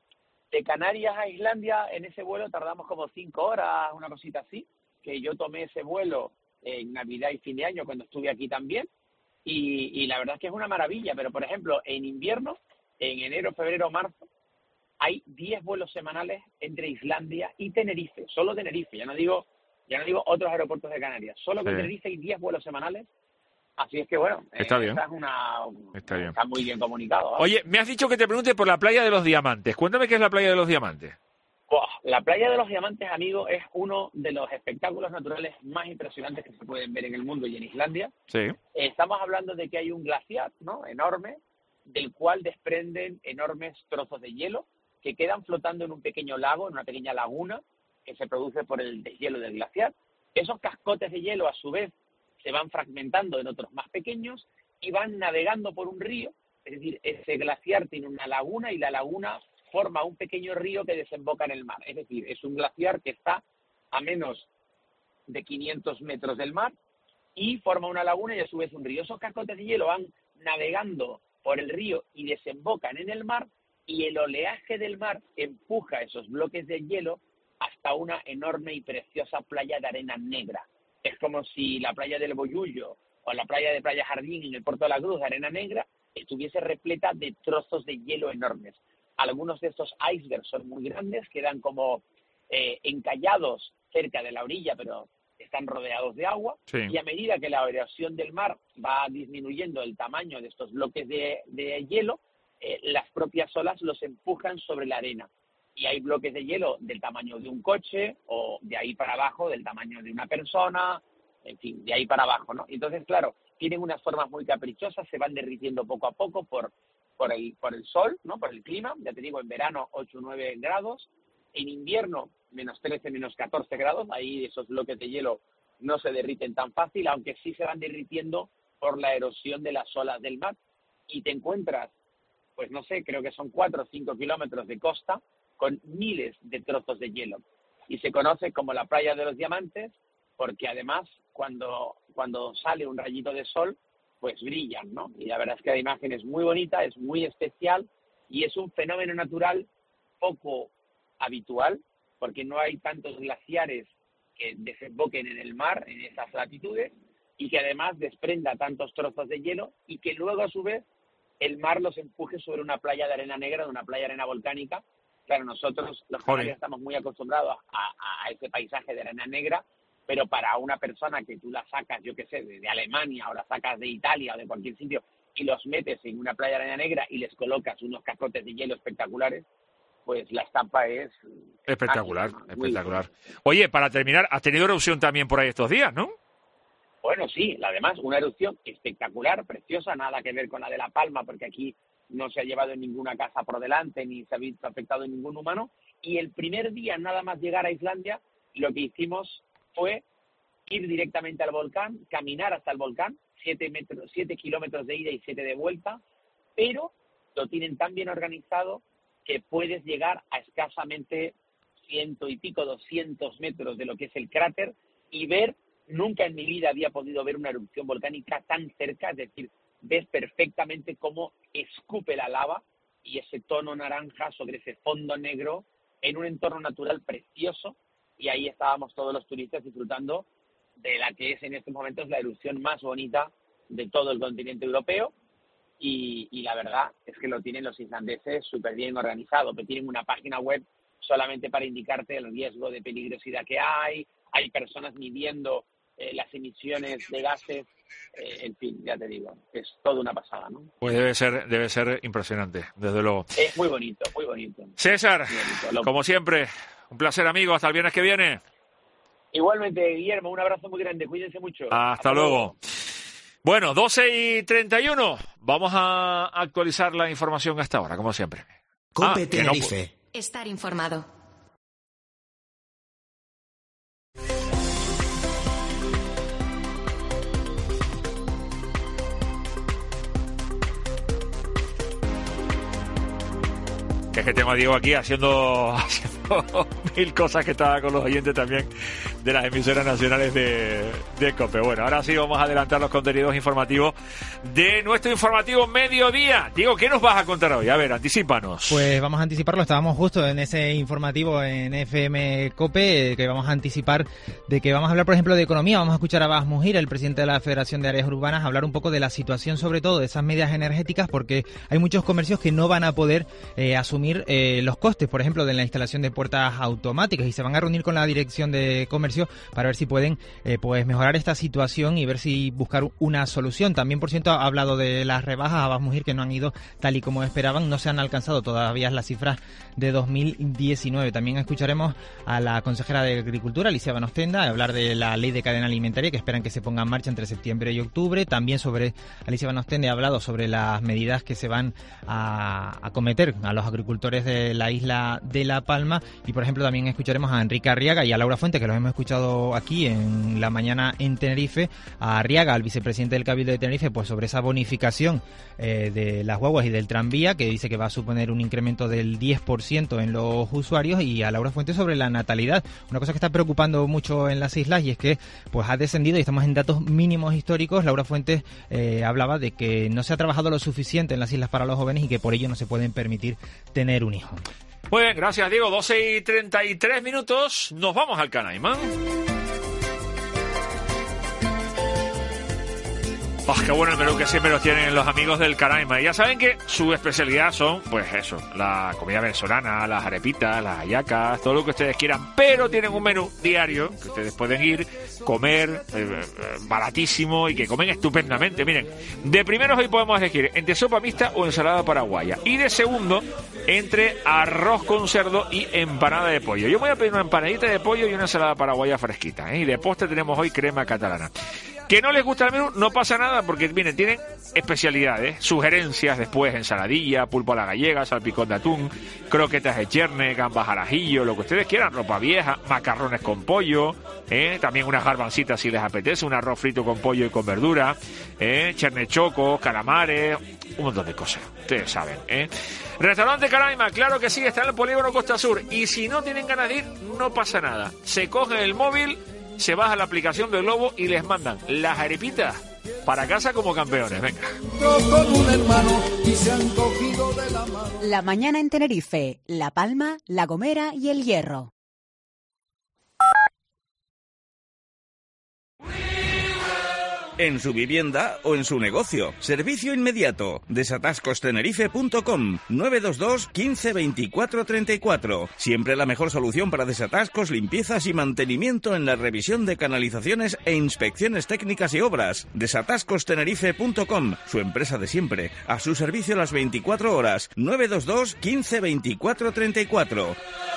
De Canarias a Islandia, en ese vuelo tardamos como cinco horas, una cosita así, que yo tomé ese vuelo en Navidad y fin de año cuando estuve aquí también, y, y la verdad es que es una maravilla. Pero, por ejemplo, en invierno, en enero, febrero, marzo, hay diez vuelos semanales entre Islandia y Tenerife, solo Tenerife, ya no digo ya no digo otros aeropuertos de Canarias, solo con sí. Tenerife hay diez vuelos semanales, así es que bueno, está eh, bien. Esta es una, está, bien. está muy bien comunicado. ¿vale? Oye, me has dicho que te pregunte por la playa de los Diamantes, cuéntame qué es la playa de los Diamantes. Wow, la playa de los Diamantes, amigo, es uno de los espectáculos naturales más impresionantes que se pueden ver en el mundo y en Islandia. Sí. Eh, estamos hablando de que hay un glaciar, ¿no?, enorme, del cual desprenden enormes trozos de hielo que quedan flotando en un pequeño lago, en una pequeña laguna, que se produce por el deshielo del glaciar. Esos cascotes de hielo, a su vez, se van fragmentando en otros más pequeños y van navegando por un río. Es decir, ese glaciar tiene una laguna y la laguna forma un pequeño río que desemboca en el mar. Es decir, es un glaciar que está a menos de quinientos metros del mar y forma una laguna y a su vez un río. Esos cascotes de hielo van navegando por el río y desembocan en el mar, y el oleaje del mar empuja esos bloques de hielo hasta una enorme y preciosa playa de arena negra. Es como si la playa del Boyullo o la playa de Playa Jardín en el Puerto de la Cruz de arena negra estuviese repleta de trozos de hielo enormes. Algunos de estos icebergs son muy grandes, quedan como eh, encallados cerca de la orilla, pero están rodeados de agua, sí. y a medida que la erosión del mar va disminuyendo el tamaño de estos bloques de, de hielo, Eh, las propias olas los empujan sobre la arena y hay bloques de hielo del tamaño de un coche o de ahí para abajo del tamaño de una persona, en fin, de ahí para abajo, ¿no? Entonces, claro, tienen unas formas muy caprichosas, se van derritiendo poco a poco por, por, el, por el sol, ¿no?, por el clima. Ya te digo, en verano ocho o nueve grados, en invierno menos trece, menos catorce grados, ahí esos bloques de hielo no se derriten tan fácil, aunque sí se van derritiendo por la erosión de las olas del mar, y te encuentras, pues no sé, creo que son cuatro o cinco kilómetros de costa con miles de trozos de hielo. Y se conoce como la playa de los Diamantes porque además cuando, cuando sale un rayito de sol, pues brillan, ¿no? Y la verdad es que la imagen es muy bonita, es muy especial y es un fenómeno natural poco habitual porque no hay tantos glaciares que desemboquen en el mar, en esas latitudes, y que además desprenda tantos trozos de hielo y que luego a su vez el mar los empuje sobre una playa de arena negra, de una playa de arena volcánica. Claro, nosotros los canarios estamos muy acostumbrados a, a ese paisaje de arena negra, pero para una persona que tú la sacas, yo qué sé, de, de Alemania o la sacas de Italia o de cualquier sitio y los metes en una playa de arena negra y les colocas unos cascotes de hielo espectaculares, pues la estampa es... Espectacular, mágica, espectacular. Oye, para terminar, has tenido erupción también por ahí estos días, ¿no? Bueno, sí, además una erupción espectacular, preciosa, nada que ver con la de La Palma, porque aquí no se ha llevado en ninguna casa por delante ni se ha visto afectado en ningún humano. Y el primer día, nada más llegar a Islandia, lo que hicimos fue ir directamente al volcán, caminar hasta el volcán, siete metros, siete kilómetros de ida y siete de vuelta, pero lo tienen tan bien organizado que puedes llegar a escasamente ciento y pico, doscientos metros de lo que es el cráter y ver, nunca en mi vida había podido ver una erupción volcánica tan cerca, es decir, ves perfectamente cómo escupe la lava y ese tono naranja sobre ese fondo negro en un entorno natural precioso, y ahí estábamos todos los turistas disfrutando de la que es en estos momentos la erupción más bonita de todo el continente europeo. Y, y la verdad es que lo tienen los islandeses súper bien organizado, que tienen una página web solamente para indicarte el riesgo de peligrosidad que hay, hay personas midiendo eh, las emisiones de gases, eh, en fin, ya te digo, es toda una pasada, ¿no? Pues debe ser, debe ser impresionante, desde luego. Es muy bonito, muy bonito. César, muy bonito. Lo... como siempre, un placer, amigo, hasta el viernes que viene. Igualmente, Guillermo, un abrazo muy grande, cuídense mucho. Hasta, hasta luego. luego. Bueno, doce y treinta y uno, vamos a actualizar la información hasta ahora, como siempre. COPE ah, Tenerife. No... Estar informado. Que es que tengo a Diego aquí haciendo, haciendo mil cosas que estaba con los oyentes también de las emisoras nacionales de, de COPE. Bueno, ahora sí vamos a adelantar los contenidos informativos de nuestro informativo Mediodía. Diego, ¿qué nos vas a contar hoy? A ver, anticípanos. Pues vamos a anticiparlo, estábamos justo en ese informativo en F M COPE, que vamos a anticipar de que vamos a hablar, por ejemplo, de economía. Vamos a escuchar a Bas Mujir, el presidente de la Federación de Áreas Urbanas, hablar un poco de la situación, sobre todo de esas medidas energéticas, porque hay muchos comercios que no van a poder eh, asumir eh, los costes, por ejemplo, de la instalación de puertas automáticas, y se van a reunir con la Dirección de Comercio para ver si pueden eh, pues mejorar esta situación y ver si buscar una solución. También, por cierto, ha hablado de las rebajas a Bas Mujir, que no han ido tal y como esperaban, no se han alcanzado todavía las cifras de dos mil diecinueve. También escucharemos a la consejera de Agricultura, Alicia Van Ostenda, hablar de la ley de cadena alimentaria que esperan que se ponga en marcha entre septiembre y octubre. También sobre Alicia Van Ostenda ha hablado sobre las medidas que se van a acometer a los agricultores de la isla de La Palma. Y, por ejemplo, también escucharemos a Enrique Arriaga y a Laura Fuente, que los hemos escuchado aquí en La Mañana en Tenerife. A Arriaga, al vicepresidente del Cabildo de Tenerife, pues sobre esa bonificación eh, de las guaguas y del tranvía, que dice que va a suponer un incremento del diez por ciento en los usuarios. Y a Laura Fuente sobre la natalidad, una cosa que está preocupando mucho en las islas, y es que pues ha descendido y estamos en datos mínimos históricos. Laura Fuentes eh, hablaba de que no se ha trabajado lo suficiente en las islas para los jóvenes y que por ello no se pueden permitir tener un hijo. Muy bien, gracias, Diego. doce y treinta y tres minutos, nos vamos al Canaima. Oh, qué bueno el menú que siempre nos tienen los amigos del Canaima. Y ya saben que su especialidad son, pues eso, la comida venezolana, las arepitas, las hallacas, todo lo que ustedes quieran. Pero tienen un menú diario que ustedes pueden ir, comer, eh, baratísimo, y que comen estupendamente. Miren, de primeros hoy podemos elegir entre sopa mixta o ensalada paraguaya. Y de segundo, entre arroz con cerdo y empanada de pollo. Yo voy a pedir una empanadita de pollo y una ensalada paraguaya fresquita, ¿eh? Y de postre tenemos hoy crema catalana. Que no les gusta el menú, no pasa nada, porque miren, tienen especialidades, sugerencias después, ensaladilla, pulpo a la gallega, salpicón de atún, croquetas de cherne, gambas al ajillo, lo que ustedes quieran, ropa vieja, macarrones con pollo, ¿eh? También unas garbancitas si les apetece, un arroz frito con pollo y con verdura, ¿eh? Chernechocos, calamares, un montón de cosas, ustedes saben, ¿eh? Restaurante Canaima, claro que sí, está en el Polígono Costa Sur, y si no tienen ganas de ir, no pasa nada, se cogen el móvil, se baja la aplicación de Globo y les mandan las arepitas para casa como campeones. Venga. La mañana en Tenerife, La Palma, La Gomera y El Hierro. en su vivienda o en su negocio. Servicio inmediato. desatascos tenerife punto com nueve dos dos quince veinticuatro treinta y cuatro. Siempre la mejor solución para desatascos, limpiezas y mantenimiento en la revisión de canalizaciones e inspecciones técnicas y obras. desatascos tenerife punto com, su empresa de siempre, a su servicio las veinticuatro horas. nueve dos dos quince veinticuatro treinta y cuatro.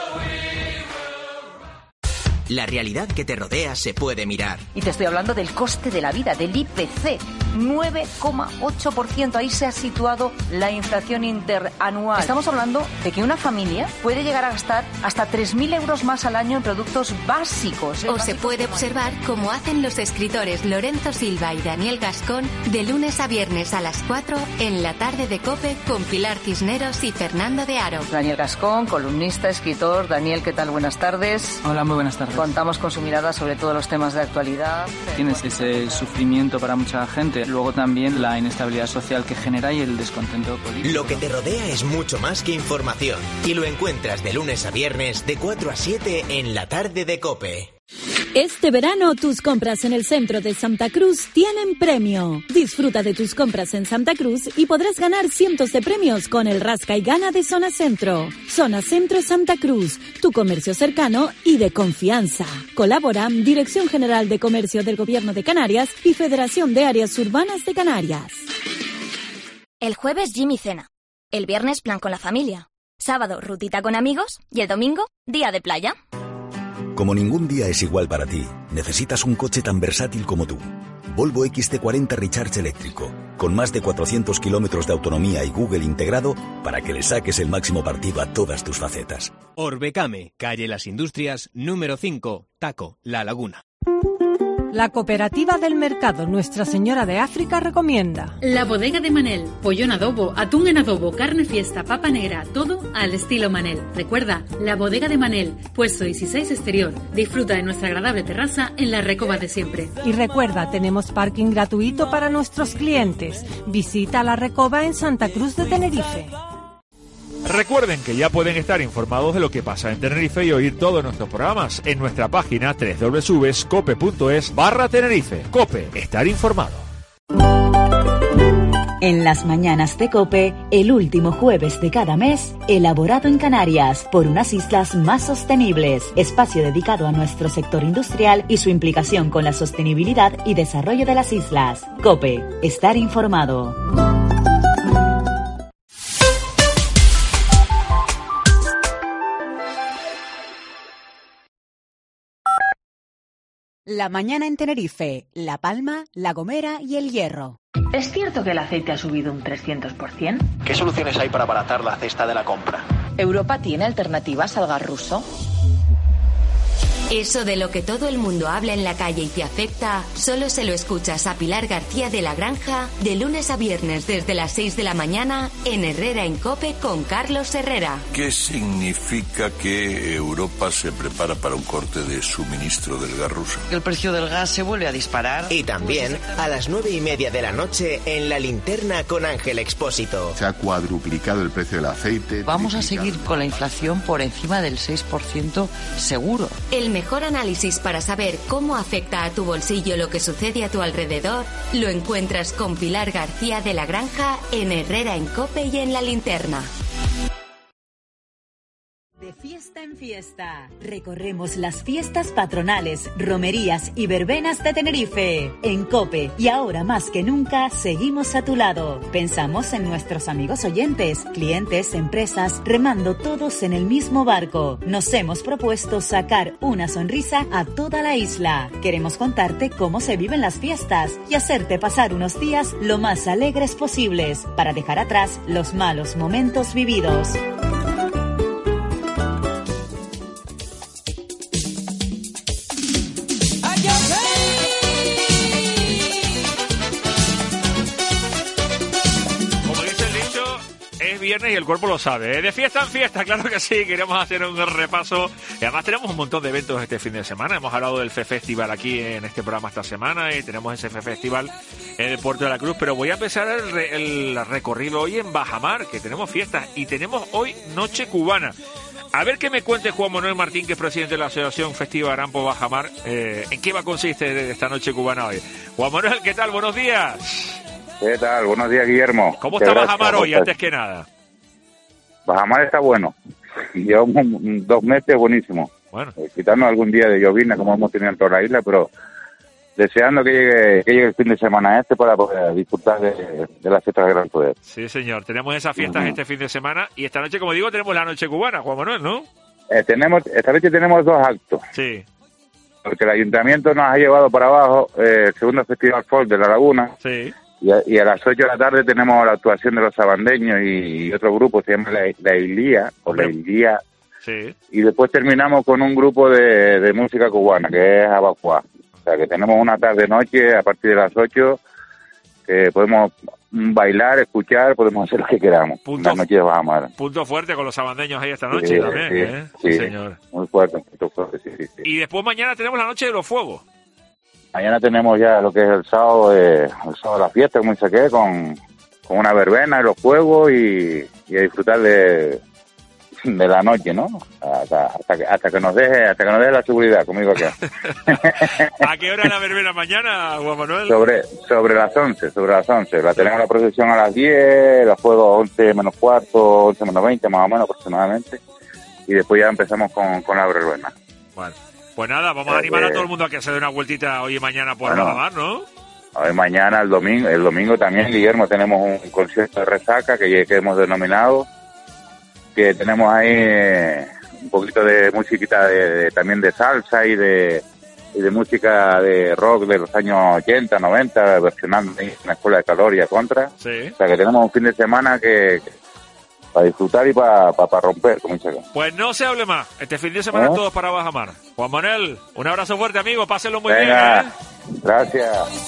La realidad que te rodea se puede mirar. Y te estoy hablando del coste de la vida, del I P C. nueve coma ocho por ciento. Ahí se ha situado la inflación interanual. Estamos hablando de que una familia puede llegar a gastar hasta tres mil euros más al año en productos básicos. O se puede observar cómo hacen los escritores Lorenzo Silva y Daniel Gascón de lunes a viernes a las cuatro en la tarde de COPE con Pilar Cisneros y Fernando de Aro. Daniel Gascón, columnista, escritor. Daniel, ¿qué tal? Buenas tardes. Hola, muy buenas tardes. Contamos con su mirada sobre todos los temas de actualidad. Tienes ese sufrimiento para mucha gente, luego también la inestabilidad social que genera y el descontento político. Lo que te rodea es mucho más que información y lo encuentras de lunes a viernes de cuatro a siete en la tarde de COPE. Este verano tus compras en el centro de Santa Cruz tienen premio. Disfruta de tus compras en Santa Cruz y podrás ganar cientos de premios con el Rasca y Gana de Zona Centro. Zona Centro Santa Cruz, tu comercio cercano y de confianza. Colaboran Dirección General de Comercio del Gobierno de Canarias y Federación de Áreas Urbanas de Canarias. El jueves gym y cena. El viernes plan con la familia. Sábado rutita con amigos y el domingo día de playa. Como ningún día es igual para ti, necesitas un coche tan versátil como tú. Volvo equis ce cuarenta Recharge eléctrico, con más de cuatrocientos kilómetros de autonomía y Google integrado para que le saques el máximo partido a todas tus facetas. Orbecame, calle Las Industrias, número cinco, Taco, La Laguna. La Cooperativa del Mercado Nuestra Señora de África recomienda La Bodega de Manel, pollo en adobo, atún en adobo, carne fiesta, papa negra, todo al estilo Manel. Recuerda, La Bodega de Manel, puesto dieciséis exterior. Disfruta de nuestra agradable terraza en la Recoba de siempre. Y recuerda, tenemos parking gratuito para nuestros clientes. Visita la Recoba en Santa Cruz de Tenerife. Recuerden que ya pueden estar informados de lo que pasa en Tenerife y oír todos nuestros programas en nuestra página doble u doble u doble u punto cope punto es barra Tenerife. COPE, estar informado. En las mañanas de COPE, el último jueves de cada mes, elaborado en Canarias por unas islas más sostenibles. Espacio dedicado a nuestro sector industrial y su implicación con la sostenibilidad y desarrollo de las islas. COPE, estar informado. La mañana en Tenerife, La Palma, La Gomera y El Hierro. ¿Es cierto que el aceite ha subido un trescientos por ciento? ¿Qué soluciones hay para abaratar la cesta de la compra? ¿Europa tiene alternativas al gas ruso? Eso de lo que todo el mundo habla en la calle y te afecta, solo se lo escuchas a Pilar García de la Granja de lunes a viernes desde las seis de la mañana en Herrera en COPE con Carlos Herrera. ¿Qué significa que Europa se prepara para un corte de suministro del gas ruso? El precio del gas se vuelve a disparar. Y también a las nueve y media de la noche en La Linterna con Ángel Expósito. Se ha cuadruplicado el precio del aceite. Vamos a seguir con la inflación por encima del seis por ciento seguro. El mejor análisis para saber cómo afecta a tu bolsillo lo que sucede a tu alrededor lo encuentras con Pilar García de la Granja en Herrera en COPE y en La Linterna. De fiesta en fiesta, recorremos las fiestas patronales, romerías y verbenas de Tenerife, en COPE, y ahora más que nunca seguimos a tu lado. Pensamos en nuestros amigos oyentes, clientes, empresas, remando todos en el mismo barco. Nos hemos propuesto sacar una sonrisa a toda la isla. Queremos contarte cómo se viven las fiestas y hacerte pasar unos días lo más alegres posibles, para dejar atrás los malos momentos vividos. Viernes y el cuerpo lo sabe, ¿eh? De fiesta en fiesta, claro que sí, queremos hacer un repaso y además tenemos un montón de eventos este fin de semana. Hemos hablado del F E Festival aquí en este programa esta semana y tenemos ese F E Festival en el Puerto de la Cruz, pero voy a empezar el, re, el recorrido hoy en Bajamar, que tenemos fiestas y tenemos hoy Noche Cubana. A ver que me cuente Juan Manuel Martín, que es presidente de la Asociación Festiva Arampo Bajamar, eh, ¿en qué va a consistir esta noche cubana hoy? Juan Manuel, ¿qué tal? Buenos días. ¿Qué tal? Buenos días, Guillermo. ¿Cómo está Bajamar hoy, antes que nada? Bajamar está bueno. Llevamos dos meses buenísimo. Bueno. Eh, quitarnos algún día de llovizna, como hemos tenido en toda la isla, pero deseando que llegue, que llegue el fin de semana este para poder disfrutar de, de las fiestas de Gran Poder. Sí, señor. Tenemos esas fiestas uh-huh. este fin de semana y esta noche, como digo, tenemos la noche cubana, Juan Manuel, ¿no? Eh, tenemos, esta noche tenemos dos actos. Sí. Porque el ayuntamiento nos ha llevado para abajo eh, el segundo Festival Folk de La Laguna. Sí. Y a, y a las ocho de la tarde tenemos la actuación de los sabandeños y, y otro grupo, se llama La, la Ilía, o La Ilía. Sí. Y después terminamos con un grupo de, de música cubana, que es Abacuá. O sea, que tenemos una tarde-noche a partir de las ocho, que podemos bailar, escuchar, podemos hacer lo que queramos. Punto, la noche de Bajamar. Punto fuerte con los sabandeños ahí esta noche sí, también, sí, ¿eh? Sí, sí, señor. Muy fuerte, punto fuerte, sí, sí, sí. Y después mañana tenemos la noche de los fuegos. Mañana tenemos ya lo que es el sábado de, el sábado de la fiesta, como dice que, con, con una verbena y los fuegos y, y a disfrutar de... de la noche, ¿no? Hasta, hasta que hasta que nos deje hasta que nos deje la seguridad, conmigo acá. ¿A qué hora es la verbena mañana, Juan Manuel? Sobre sobre las once, sobre las once. La tenemos la procesión a las diez, los fuegos once menos cuarto, once menos veinte, más o menos aproximadamente. Y después ya empezamos con, con la verbena. Bueno, pues nada, vamos a animar a todo el mundo a que se dé una vueltita hoy y mañana por bueno, Bajamar, ¿no? Hoy mañana, el domingo, el domingo también, Guillermo, tenemos un concierto de resaca que, que hemos denominado, que tenemos ahí eh, un poquito de musiquita de, de, también de salsa y de y de música de rock de los años ochenta, noventa, versionando en la Escuela de Calor y a Contra. Sí. O sea que tenemos un fin de semana que, que para disfrutar y para pa, pa romper, como dice acá. Pues no se hable más. Este fin de semana ¿Eh? todos para Bajamar. Juan Manuel, un abrazo fuerte, amigo. Pásenlo muy Venga, bien, ¿eh? Gracias.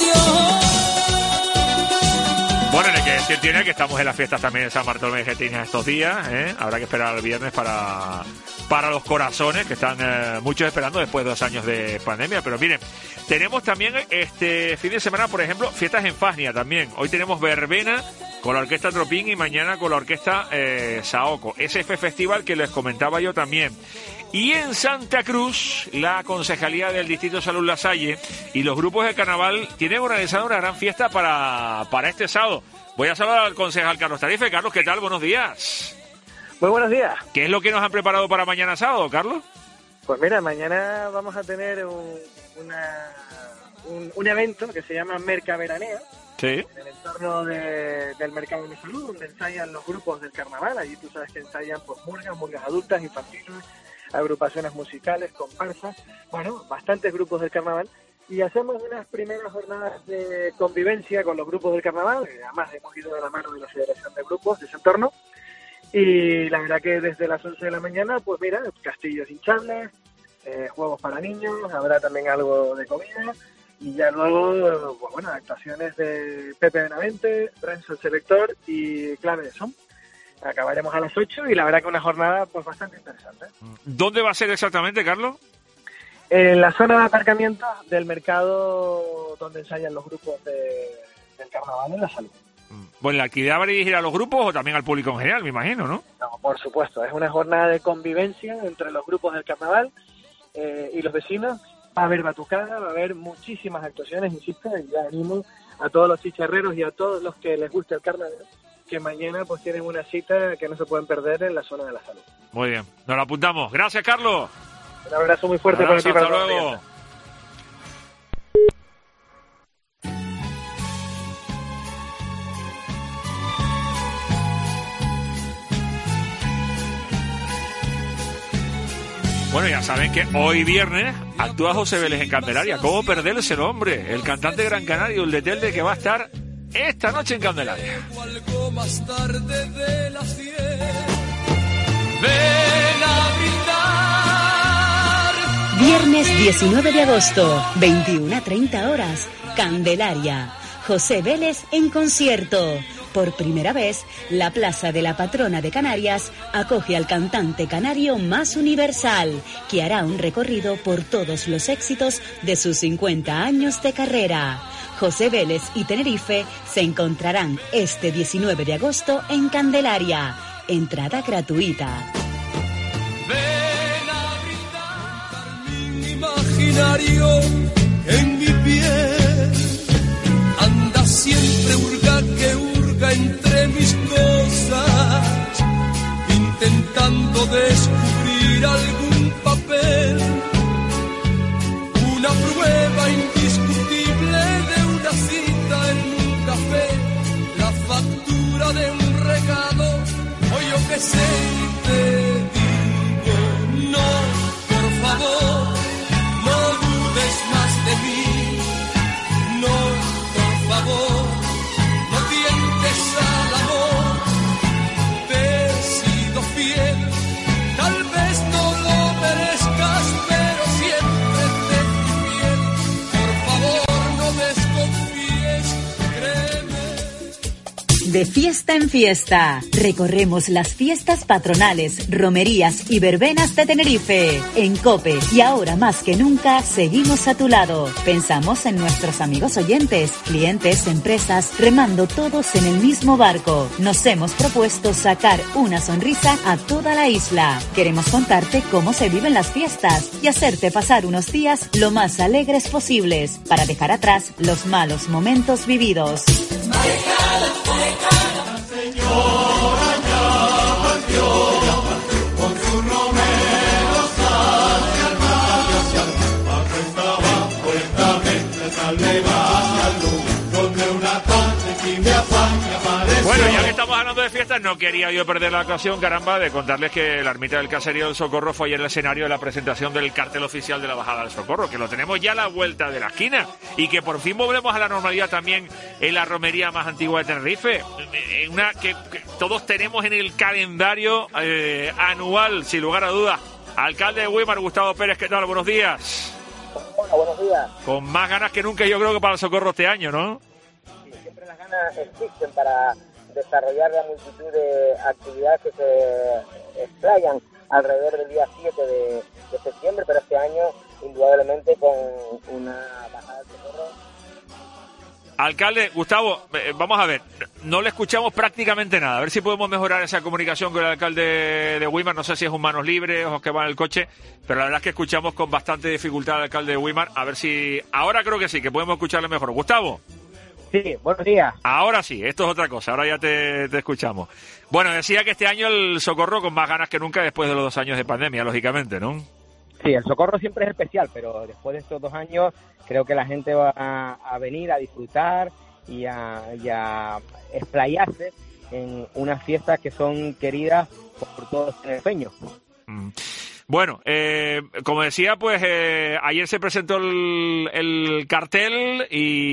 Bueno, hay que decir tiene que estamos en las fiestas también de San Bartolomé de Getinas estos días, ¿eh? Habrá que esperar el viernes para, para los corazones, que están eh, muchos esperando después de dos años de pandemia. Pero miren, tenemos también este fin de semana, por ejemplo, fiestas en Fasnia también. Hoy tenemos verbena con la Orquesta Tropín y mañana con la Orquesta eh, Saoco. S F Festival que les comentaba yo también. Y en Santa Cruz, la Concejalía del Distrito Salud La Salle y los grupos de carnaval tienen organizado una gran fiesta para, para este sábado. Voy a saludar al concejal Carlos Tarife. Carlos, ¿qué tal? Buenos días. Muy buenos días. ¿Qué es lo que nos han preparado para mañana sábado, Carlos? Pues mira, mañana vamos a tener un, una, un, un evento que se llama Mercaveranea. Sí. En el entorno de, del mercado de salud, donde ensayan los grupos del carnaval. Allí tú sabes que ensayan pues murgas, murgas adultas, infantiles, agrupaciones musicales, comparsas, bueno, bastantes grupos del carnaval, y hacemos unas primeras jornadas de convivencia con los grupos del carnaval, además hemos ido de la mano de la Federación de Grupos de ese entorno, y la verdad que desde las once de la mañana, pues mira, castillos hinchables, eh, juegos para niños, habrá también algo de comida, y ya luego, pues bueno, actuaciones de Pepe Benavente, Renzo el Selector y Clave de Son. Acabaremos a las ocho y la verdad que una jornada pues bastante interesante. ¿Dónde va a ser exactamente, Carlos? En la zona de aparcamiento del mercado donde ensayan los grupos de, del carnaval en La Salud. Bueno, ¿la actividad va a dirigir a los grupos o también al público en general, me imagino, no? No, por supuesto. Es una jornada de convivencia entre los grupos del carnaval eh, y los vecinos. Va a haber batucada, va a haber muchísimas actuaciones, insisto, y ya animo a todos los chicharreros y a todos los que les guste el carnaval, que mañana pues tienen una cita que no se pueden perder en la zona de La Salud. Muy bien, nos lo apuntamos. Gracias, Carlos. Un abrazo muy fuerte para ti. Hasta luego. Bueno, ya saben que hoy viernes actúa José Vélez en Candelaria. ¿Cómo perderse el hombre? El cantante gran canario, el de Telde, que va a estar esta noche en Candelaria. Algo más tarde de las diez. Ven a brindar. Viernes diecinueve de agosto, veintiuna a treinta horas, Candelaria. José Vélez en concierto. Por primera vez, la Plaza de la Patrona de Canarias acoge al cantante canario más universal, que hará un recorrido por todos los éxitos de sus cincuenta años de carrera. José Vélez y Tenerife se encontrarán este diecinueve de agosto en Candelaria. Entrada gratuita. escenario en mi piel. Anda siempre hurga que hurga entre mis cosas, intentando descubrir algún papel, una prueba indiscutible de una cita en un café, la factura de un regalo, o yo que sé, y te digo, no, por favor, no dudes más de mí, no, por favor, no tientes al amor, te he sido fiel, tal vez no lo merezcas, pero siempre te fui fiel, por favor no desconfíes, créeme. De fiesta en fiesta, recorremos las fiestas patronales, romerías y verbenas de Tenerife, en COPE, y ahora más que nunca seguimos a tu lado. Pensamos en nuestros amigos oyentes, clientes, empresas, remando todos en el mismo barco. Nos hemos propuesto sacar una sonrisa a toda la isla. Queremos contarte cómo se viven las fiestas y hacerte pasar unos días lo más alegres posibles, para dejar atrás los malos momentos vividos. Bueno, ya que estamos hablando de fiestas, no quería yo perder la ocasión, caramba, de contarles que la ermita del Caserío del Socorro fue ayer el escenario de la presentación del cartel oficial de la Bajada del Socorro, que lo tenemos ya a la vuelta de la esquina, y que por fin volvemos a la normalidad también en la romería más antigua de Tenerife, en una que, que todos tenemos en el calendario eh, anual, sin lugar a dudas. Alcalde de Weimar, Gustavo Pérez, ¿qué tal? Buenos días. Hola, buenos días. Con más ganas que nunca, yo creo que para el Socorro este año, ¿no? Sí, siempre las ganas existen para desarrollar la multitud de actividades que se explayan alrededor del día siete de, de septiembre, pero este año indudablemente con una bajada del Socorro. Alcalde, Gustavo, eh, vamos a ver, no le escuchamos prácticamente nada, a ver si podemos mejorar esa comunicación con el alcalde de Weimar, no sé si es un manos libres o que va en el coche, pero la verdad es que escuchamos con bastante dificultad al alcalde de Weimar, a ver si, ahora creo que sí, que podemos escucharle mejor. Gustavo. Sí, buenos días. Ahora sí, esto es otra cosa, ahora ya te, te escuchamos. Bueno, decía que este año el Socorro con más ganas que nunca después de los dos años de pandemia, lógicamente, ¿no? Sí, el Socorro siempre es especial, pero después de estos dos años creo que la gente va a, a venir a disfrutar y a, y a explayarse en unas fiestas que son queridas por todos los tinerfeños. Mm. Bueno, eh, como decía, pues eh, ayer se presentó el, el cartel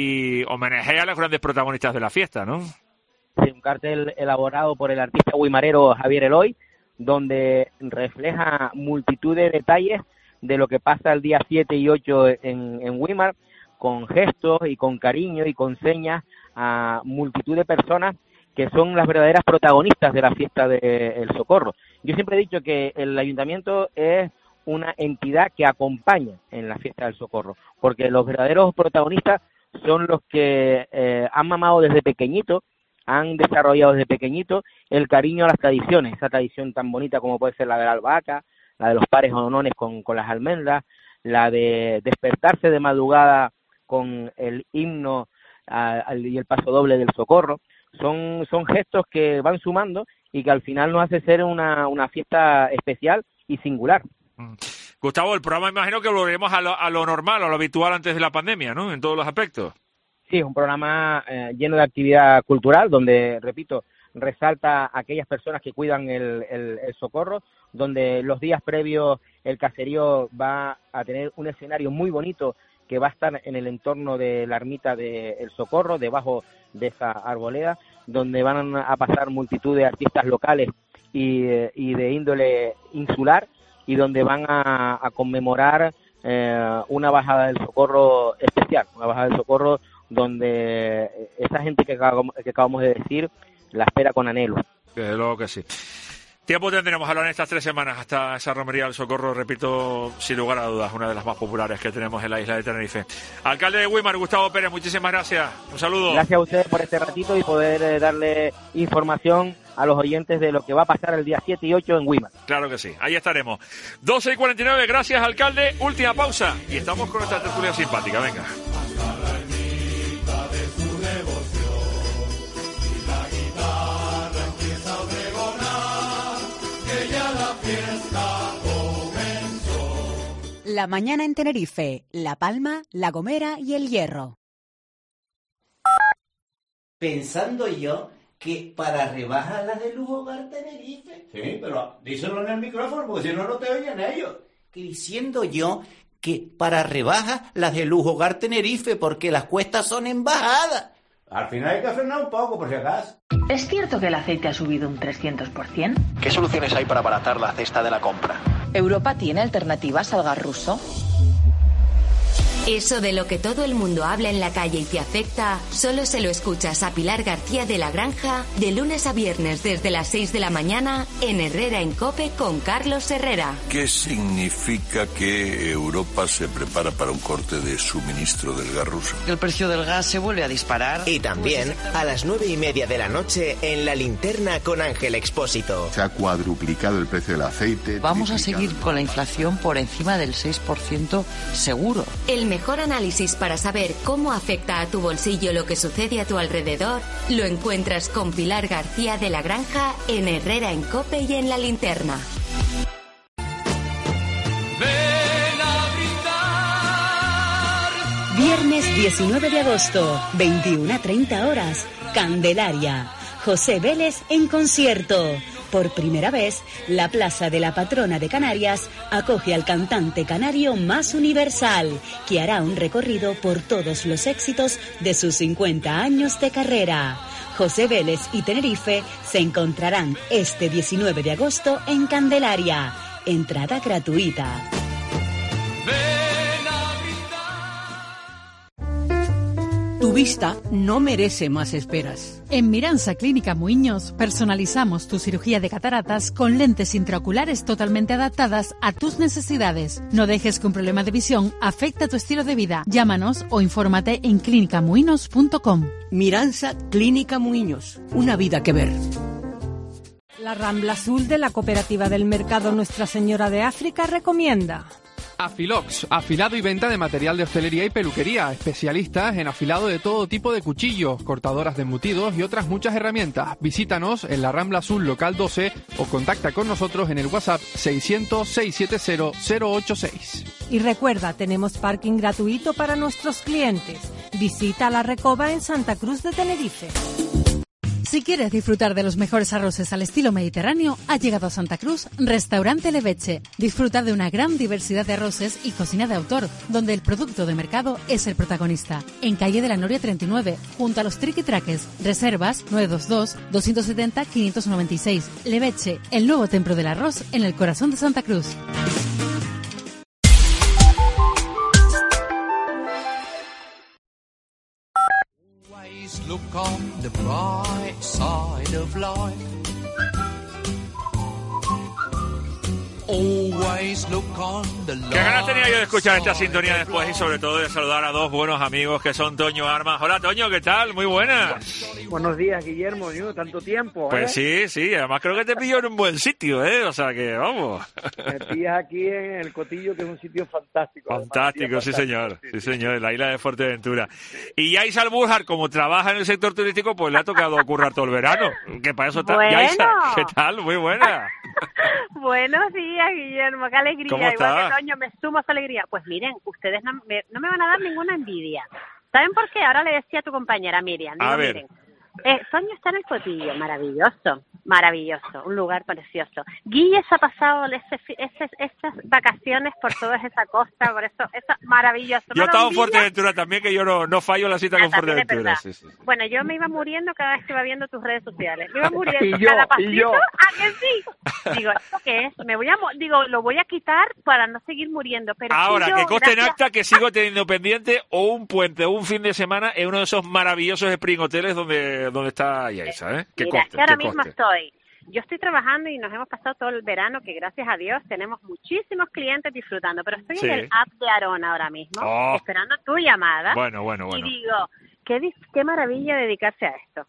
y homenajea a los grandes protagonistas de la fiesta, ¿no? Sí, un cartel elaborado por el artista guimarero Javier Eloy, donde refleja multitud de detalles de lo que pasa el día siete y ocho en, en Weimar, con gestos y con cariño y con señas a multitud de personas que son las verdaderas protagonistas de la fiesta del Socorro. Yo siempre he dicho que el ayuntamiento es una entidad que acompaña en la fiesta del Socorro, porque los verdaderos protagonistas son los que eh, han mamado desde pequeñito, han desarrollado desde pequeñito el cariño a las tradiciones, esa tradición tan bonita como puede ser la de la albahaca, la de los pares onones con, con las almendras, la de despertarse de madrugada con el himno a, a, y el paso doble del Socorro. Son, son gestos que van sumando y que al final nos hace ser una, una fiesta especial y singular. Gustavo, el programa imagino que volveremos a lo, a lo normal, a lo habitual antes de la pandemia, ¿no? En todos los aspectos. Sí, es un programa eh, lleno de actividad cultural donde, repito, resalta a aquellas personas que cuidan el, el, el Socorro, donde los días previos el caserío va a tener un escenario muy bonito que va a estar en el entorno de la ermita del Socorro, debajo de esa arboleda, donde van a pasar multitud de artistas locales y, y de índole insular, y donde van a, a conmemorar eh, una bajada del Socorro especial, una bajada del Socorro donde esa gente que acabamos, que acabamos de decir la espera con anhelo. Desde luego que sí. Tiempo tendremos a hablar en estas tres semanas hasta esa romería del Socorro, repito, sin lugar a dudas, una de las más populares que tenemos en la isla de Tenerife. Alcalde de Weimar, Gustavo Pérez, muchísimas gracias. Un saludo. Gracias a ustedes por este ratito y poder eh, darle información a los oyentes de lo que va a pasar el día siete y ocho en Weimar. Claro que sí, ahí estaremos. doce y cuarenta y nueve, gracias, alcalde. Última pausa y estamos con esta tertulia simpática, venga. La mañana en Tenerife, La Palma, La Gomera y El Hierro. Pensando yo que para rebajar las de Lujo Hogar Tenerife... Sí, pero díselo en el micrófono porque si no, no te oyen ellos. Que diciendo yo que para rebajas las de Lujo Hogar Tenerife porque las cuestas son en bajada. Al final hay que frenar un poco, por si acaso. ¿Es cierto que el aceite ha subido un trescientos por ciento? ¿Qué soluciones hay para abaratar la cesta de la compra? ¿Europa tiene alternativas al gas ruso? Eso de lo que todo el mundo habla en la calle y te afecta, solo se lo escuchas a Pilar García de la Granja de lunes a viernes desde las seis de la mañana en Herrera en COPE con Carlos Herrera. ¿Qué significa que Europa se prepara para un corte de suministro del gas ruso? El precio del gas se vuelve a disparar. Y también a las nueve y media de la noche en La Linterna con Ángel Expósito. Se ha cuadruplicado el precio del aceite. Vamos a seguir con la inflación por encima del seis por ciento seguro. El mejor análisis para saber cómo afecta a tu bolsillo lo que sucede a tu alrededor lo encuentras con Pilar García de la Granja en Herrera en COPE y en La Linterna. Viernes diecinueve de agosto, veintiuna a treinta horas, Candelaria. José Vélez en concierto. Por primera vez, la Plaza de la Patrona de Canarias acoge al cantante canario más universal, que hará un recorrido por todos los éxitos de sus cincuenta años de carrera. José Vélez y Tenerife se encontrarán este diecinueve de agosto en Candelaria. Entrada gratuita. Tu vista no merece más esperas. En Miransa Clínica Muiños personalizamos tu cirugía de cataratas con lentes intraoculares totalmente adaptadas a tus necesidades. No dejes que un problema de visión afecte tu estilo de vida. Llámanos o infórmate en clínica muinos punto com. Miransa Clínica Muiños, una vida que ver. La Rambla Azul de la Cooperativa del Mercado Nuestra Señora de África recomienda... Afilox, afilado y venta de material de hostelería y peluquería, especialistas en afilado de todo tipo de cuchillos, cortadoras de embutidos y otras muchas herramientas. Visítanos en la Rambla Azul local doce o contacta con nosotros en el WhatsApp seiscientos, seiscientos setenta, cero ocho seis. Y recuerda, tenemos parking gratuito para nuestros clientes. Visita La Recoba en Santa Cruz de Tenerife. Si quieres disfrutar de los mejores arroces al estilo mediterráneo, ha llegado a Santa Cruz Restaurante Leveche. Disfrutar de una gran diversidad de arroces y cocina de autor, donde el producto de mercado es el protagonista. En calle de la Noria treinta y nueve, junto a los triquitraques. Reservas nueve dos dos, dos siete cero, cinco nueve seis. Leveche, el nuevo templo del arroz en el corazón de Santa Cruz. Look on the bright side of life. Always look on the light. Qué ganas tenía yo de escuchar esta sintonía después y sobre todo de saludar a dos buenos amigos que son Toño Armas. Hola Toño, ¿qué tal? Muy buenas. Buenos días, Guillermo, ¿no? Tanto tiempo, ¿eh? Pues sí, sí, además creo que te pillo en un buen sitio, ¿eh? O sea que vamos. Me pillas aquí en el Cotillo, que es un sitio fantástico. Fantástico, sí señor, sí señor, en la isla de Fuerteventura. Y Yaisa Albújar, como trabaja en el sector turístico, pues le ha tocado currar todo el verano. Que para eso está. Bueno. Yaisa, ¿qué tal? Muy buena. Buenos días, Guillermo, qué alegría. ¿Cómo Igual está? que Toño, me sumo a su alegría. Pues miren, ustedes no me, no me van a dar ninguna envidia. ¿Saben por qué? Ahora le decía a tu compañera Miriam. Digo, A ver. miren, eh, Toño está en el Cotillo, maravilloso, maravilloso, un lugar precioso. Guille se ha pasado ese, ese, esas vacaciones por toda esa costa, por eso, eso maravilloso. Yo he ¿No estado lo en envidia? Fuerteventura también, que yo no, no fallo la cita Ah, con también es Fuerteventura. verdad. Sí, sí. Bueno, yo me iba muriendo cada vez que iba viendo tus redes sociales. Me iba muriendo Y yo, cada y pasito. yo. ¿A que sí? Digo, ¿esto qué es? Me voy a, mo- digo, lo voy a quitar para no seguir muriendo. Pero Ahora, sí yo, que conste en gracias- acta que sigo teniendo pendiente o un puente o un fin de semana en uno de esos maravillosos Spring Hoteles donde, donde está Yaisa, ¿eh? Que Mira, conste, que ahora que mismo conste. estoy yo estoy trabajando y nos hemos pasado todo el verano, que gracias a Dios tenemos muchísimos clientes disfrutando, pero estoy Sí. en el app de Arona ahora mismo, Oh. esperando tu llamada. Bueno, bueno, bueno. Y digo, qué, dis- qué maravilla dedicarse a esto.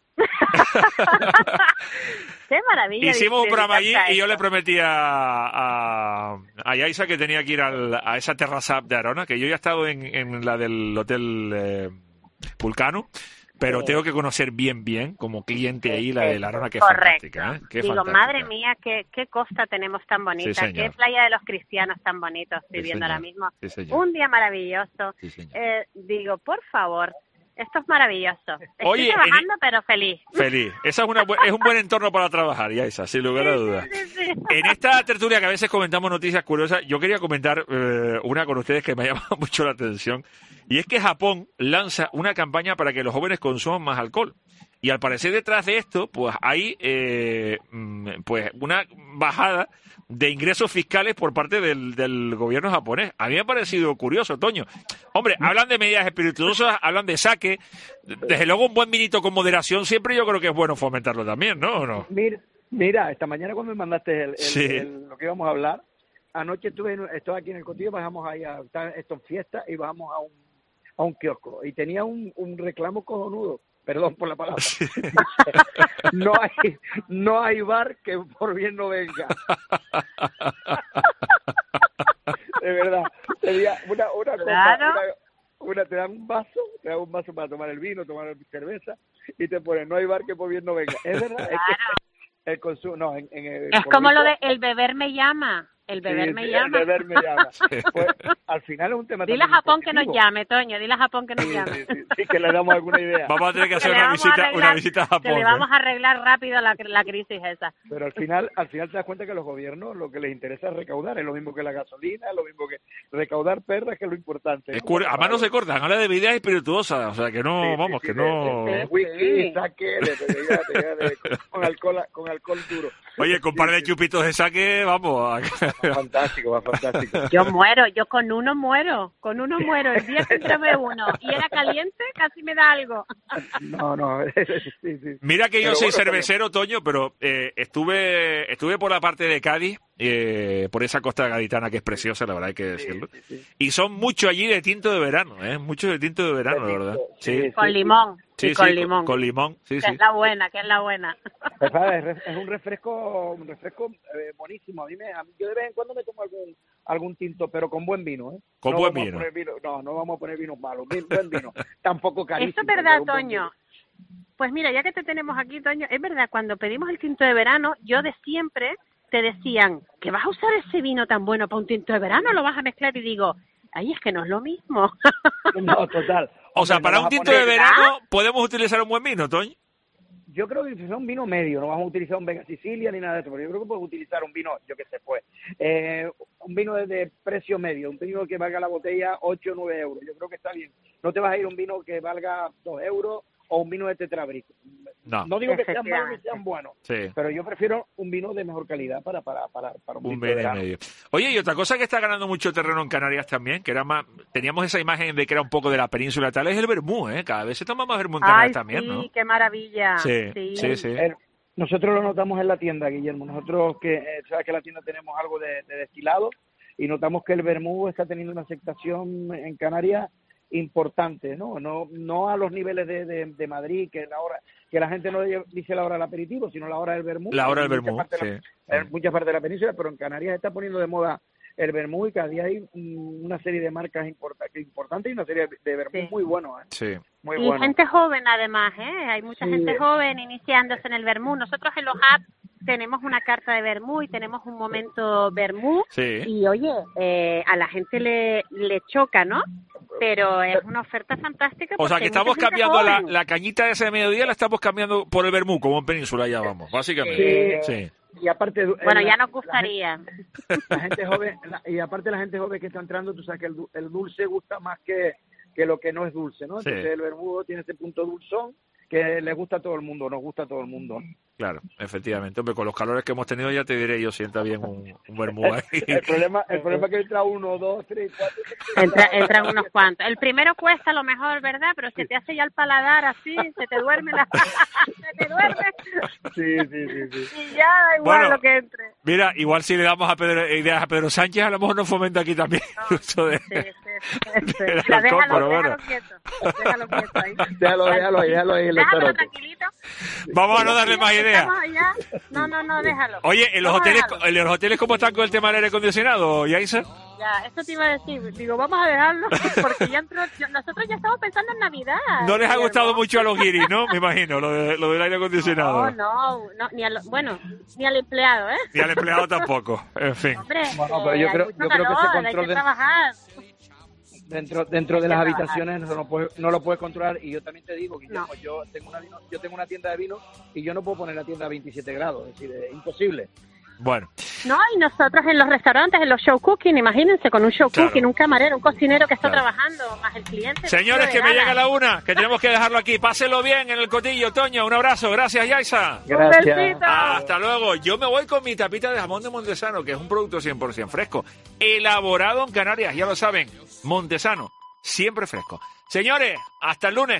Qué maravilla. Hicimos un programa allí dedicarse a y yo esto. le prometí a, a, a Yaisa que tenía que ir al- a esa terraza de Arona, que yo ya he estado en, en la del Hotel eh, Vulcano, pero Sí. tengo que conocer bien, bien, como cliente ahí, la de la Arona, que es Correcto. fantástica. ¿eh? Qué Digo, fantástica. madre mía, qué, qué costa tenemos tan bonita, Sí, señor. qué playa de los cristianos tan bonito estoy Sí, viendo señor. ahora mismo. Sí, señor. Un día maravilloso. Sí, señor. Eh, digo, por favor, esto es maravilloso. Estoy Oye, en- trabajando, pero feliz. Feliz. Esa es, una, bu- es un buen entorno para trabajar, Yaisa, sin lugar a dudas. En esta tertulia que a veces comentamos noticias curiosas, yo quería comentar eh, una con ustedes que me ha llamado mucho la atención, y es que Japón lanza una campaña para que los jóvenes consuman más alcohol. Y al parecer detrás de esto, pues hay eh, mm, pues una bajada de ingresos fiscales por parte del, del gobierno japonés. A mí me ha parecido curioso, Toño. Hombre, hablan de medidas espirituosas, hablan de saque. Desde luego un buen vinito con moderación siempre yo creo que es bueno fomentarlo también, ¿no? ¿O no? Mira, mira, esta mañana cuando me mandaste el, el- Sí. el- lo que íbamos a hablar, anoche estuve, en- estuve aquí en el Cotillo, bajamos ahí a estar esto en fiesta y bajamos a un, a un kiosco y tenía un, un reclamo cojonudo, perdón por la palabra. no hay no hay bar que por bien no venga. De verdad, sería una, una copa, Claro. una, una- te dan un vaso, te dan un vaso para tomar el vino, tomar cerveza y te ponen no hay bar que por bien no venga. Es verdad, es que el consumo, no, en, en el Es como lo de corrito- el beber me llama. El beber Sí, me sí, llama. El beber me llama. Pues, al final es un tema Dile a también Japón que nos positivo. llame, Toño. Dile a Japón que nos llame. Sí, sí, sí, que le damos alguna idea. Vamos a tener que hacer Que le una vamos a visita, arreglar- una visita a Japón. Que le ¿eh? vamos a arreglar rápido la, la crisis esa. Pero al final, al final te das cuenta que a los gobiernos lo que les interesa es recaudar, es lo mismo que la gasolina, es lo mismo que recaudar perras, que es lo importante. Es ¿no? curi- Además no se cortan, habla de bebidas espirituosas, o sea que no, Sí, sí, vamos, sí, que de- no... de- de whisky, saque, de, de- de- de- de- con alcohol, con alcohol duro. Oye, con par de chupitos de saque, vamos. Fantástico, va fantástico. Yo muero, yo con uno muero, con uno muero. El día que probé uno y era caliente, casi me da algo. No, no, sí, sí. Mira que yo Pero soy bueno, cervecero, Toño, pero eh, estuve estuve por la parte de Cádiz, eh, por esa costa gaditana que es preciosa, la verdad hay que decirlo. Y son muchos allí de tinto de verano, ¿eh? Muchos de tinto de verano, la verdad. Sí, Con limón. sí, y con sí, limón. Con limón, sí, que sí. es la buena, que es la buena. Pues, ¿sabes? Es es un refresco, un refresco eh, buenísimo. A mí, me, a mí- yo de vez en cuando me tomo algún algún tinto, pero con buen vino, ¿eh? Con no buen vamos a vino. poner vino. No, no vamos a poner vinos malos, bien- buen vino. Tampoco carísimo. Eso es verdad, pero un buen Toño. vino. Pues mira, ya que te tenemos aquí, Toño, es verdad, cuando pedimos el tinto de verano, yo de siempre te decían que vas a usar ese vino tan bueno para un tinto de verano, lo vas a mezclar y digo, ay, es que no es lo mismo. No, total. O sea, Hombre, para no un vas a tinto poner- de verano podemos utilizar un buen vino, Toño. Yo creo que utilizar un vino medio, no vamos a utilizar un Vega Sicilia ni nada de eso, pero yo creo que podemos utilizar un vino, yo qué sé, pues, eh, un vino de, de precio medio, un vino que valga la botella ocho o nueve euros, yo creo que está bien. No te vas a ir a un vino que valga dos euros o un vino de Tetrabric. No. No digo que sean malos ni sean buenos, Sí. pero yo prefiero un vino de mejor calidad para para para, para un, Un tinto de vino y verano. medio. Oye, y otra cosa que está ganando mucho terreno en Canarias también, que era más, teníamos esa imagen de que era un poco de la península y tal, es el vermú, ¿eh? Cada vez se toma más vermú en Canarias Ay, también, sí, ¿no? qué maravilla. Sí, sí, sí. Eh, Nosotros lo notamos en la tienda, Guillermo. Nosotros, que eh, sabes que en la tienda tenemos algo de, de destilado y notamos que el vermú está teniendo una aceptación en Canarias importante, ¿no? No no a los niveles de, de, de Madrid, que la hora que la gente no dice la hora del aperitivo, sino la hora del vermú. La hora del En muchas vermú, partes de sí. la- En muchas partes de la península, pero en Canarias está poniendo de moda el vermú y cada día hay mm, una serie de marcas importa- importantes y una serie de vermú Sí. muy buenos, ¿eh? Sí. Muy y buenos. gente joven además, ¿eh? Hay mucha Sí. gente joven iniciándose en el vermú. Nosotros en los apps tenemos una carta de vermú y tenemos un momento vermú. Sí. Y oye, eh, a la gente le, le choca, ¿no? Pero es una oferta fantástica. O sea, porque que hay estamos mucha gente cambiando la, joven. la cañita de ese mediodía, la estamos cambiando por el vermú, como en Península, ya vamos, básicamente. Sí. Sí. Y aparte, Bueno, eh, ya la- nos gustaría. la gente joven la- y aparte la gente joven que está entrando, tú sabes que el, du- el dulce gusta más que, que lo que no es dulce, ¿no? Sí. Entonces el vermudo tiene ese punto dulzón que le gusta a todo el mundo, nos gusta a todo el mundo. Claro, efectivamente. Hombre, con los calores que hemos tenido ya te diré yo, sienta bien un, un vermú ahí. El problema, el problema es que entra uno, dos, tres, cuatro... Entra, entran unos cuantos. El primero cuesta a lo mejor, ¿verdad? Pero se te hace ya el paladar así, se te duerme la... se te duerme. Sí, sí, sí, sí. Y ya da igual Bueno, lo que entre. Mira, igual si le damos a Pedro, ideas a Pedro Sánchez, a lo mejor nos fomenta aquí también. No, Eso de, sí, sí, sí, sí. del Mira, alcohol, déjalo, pero bueno. déjalo quieto. Déjalo quieto ahí. Déjalo, déjalo ahí, déjalo ahí. el Déjalo restaurante. tranquilito. Vamos a no darle más ideas. Estamos allá. No, no, no, déjalo. Oye, ¿en los Vamos a hoteles dejarlo. en los hoteles cómo están con el tema del aire acondicionado, Yaisa? Ya, eso te iba a decir. Digo, vamos a dejarlo porque ya entró, ya- nosotros ya estamos pensando en Navidad. No les ha Guillermo. gustado mucho a los guiris, ¿no? Me imagino, lo, de, lo del aire acondicionado. No, no, no, ni a lo- bueno, ni al empleado, ¿eh? Y al empleado tampoco, en fin. Hombre, Bueno, pero eh, yo hay creo- mucho yo creo que ese calor, hay control que de- trabajar. Dentro, dentro de Hay las que habitaciones no lo, puedes, no lo puedes controlar. Y yo también te digo, Guillermo, yo tengo una vino- yo tengo una tienda de vino y yo no puedo poner la tienda a veintisiete grados, es decir, es imposible. Bueno, No, y nosotros en los restaurantes, en los show cooking, imagínense, con un show Claro. cooking, un camarero, un cocinero que está Claro. trabajando, más el cliente. señores, vestido que de me gala. llega la una, que tenemos que dejarlo aquí. Pásenlo bien en el cotillo, Toño. Un abrazo, gracias, Yaisa. Gracias. besito. Hasta luego. Yo me voy con mi tapita de jamón de Montesano, que es un producto cien por ciento fresco, elaborado en Canarias, ya lo saben. Montesano, siempre fresco. Señores, hasta el lunes.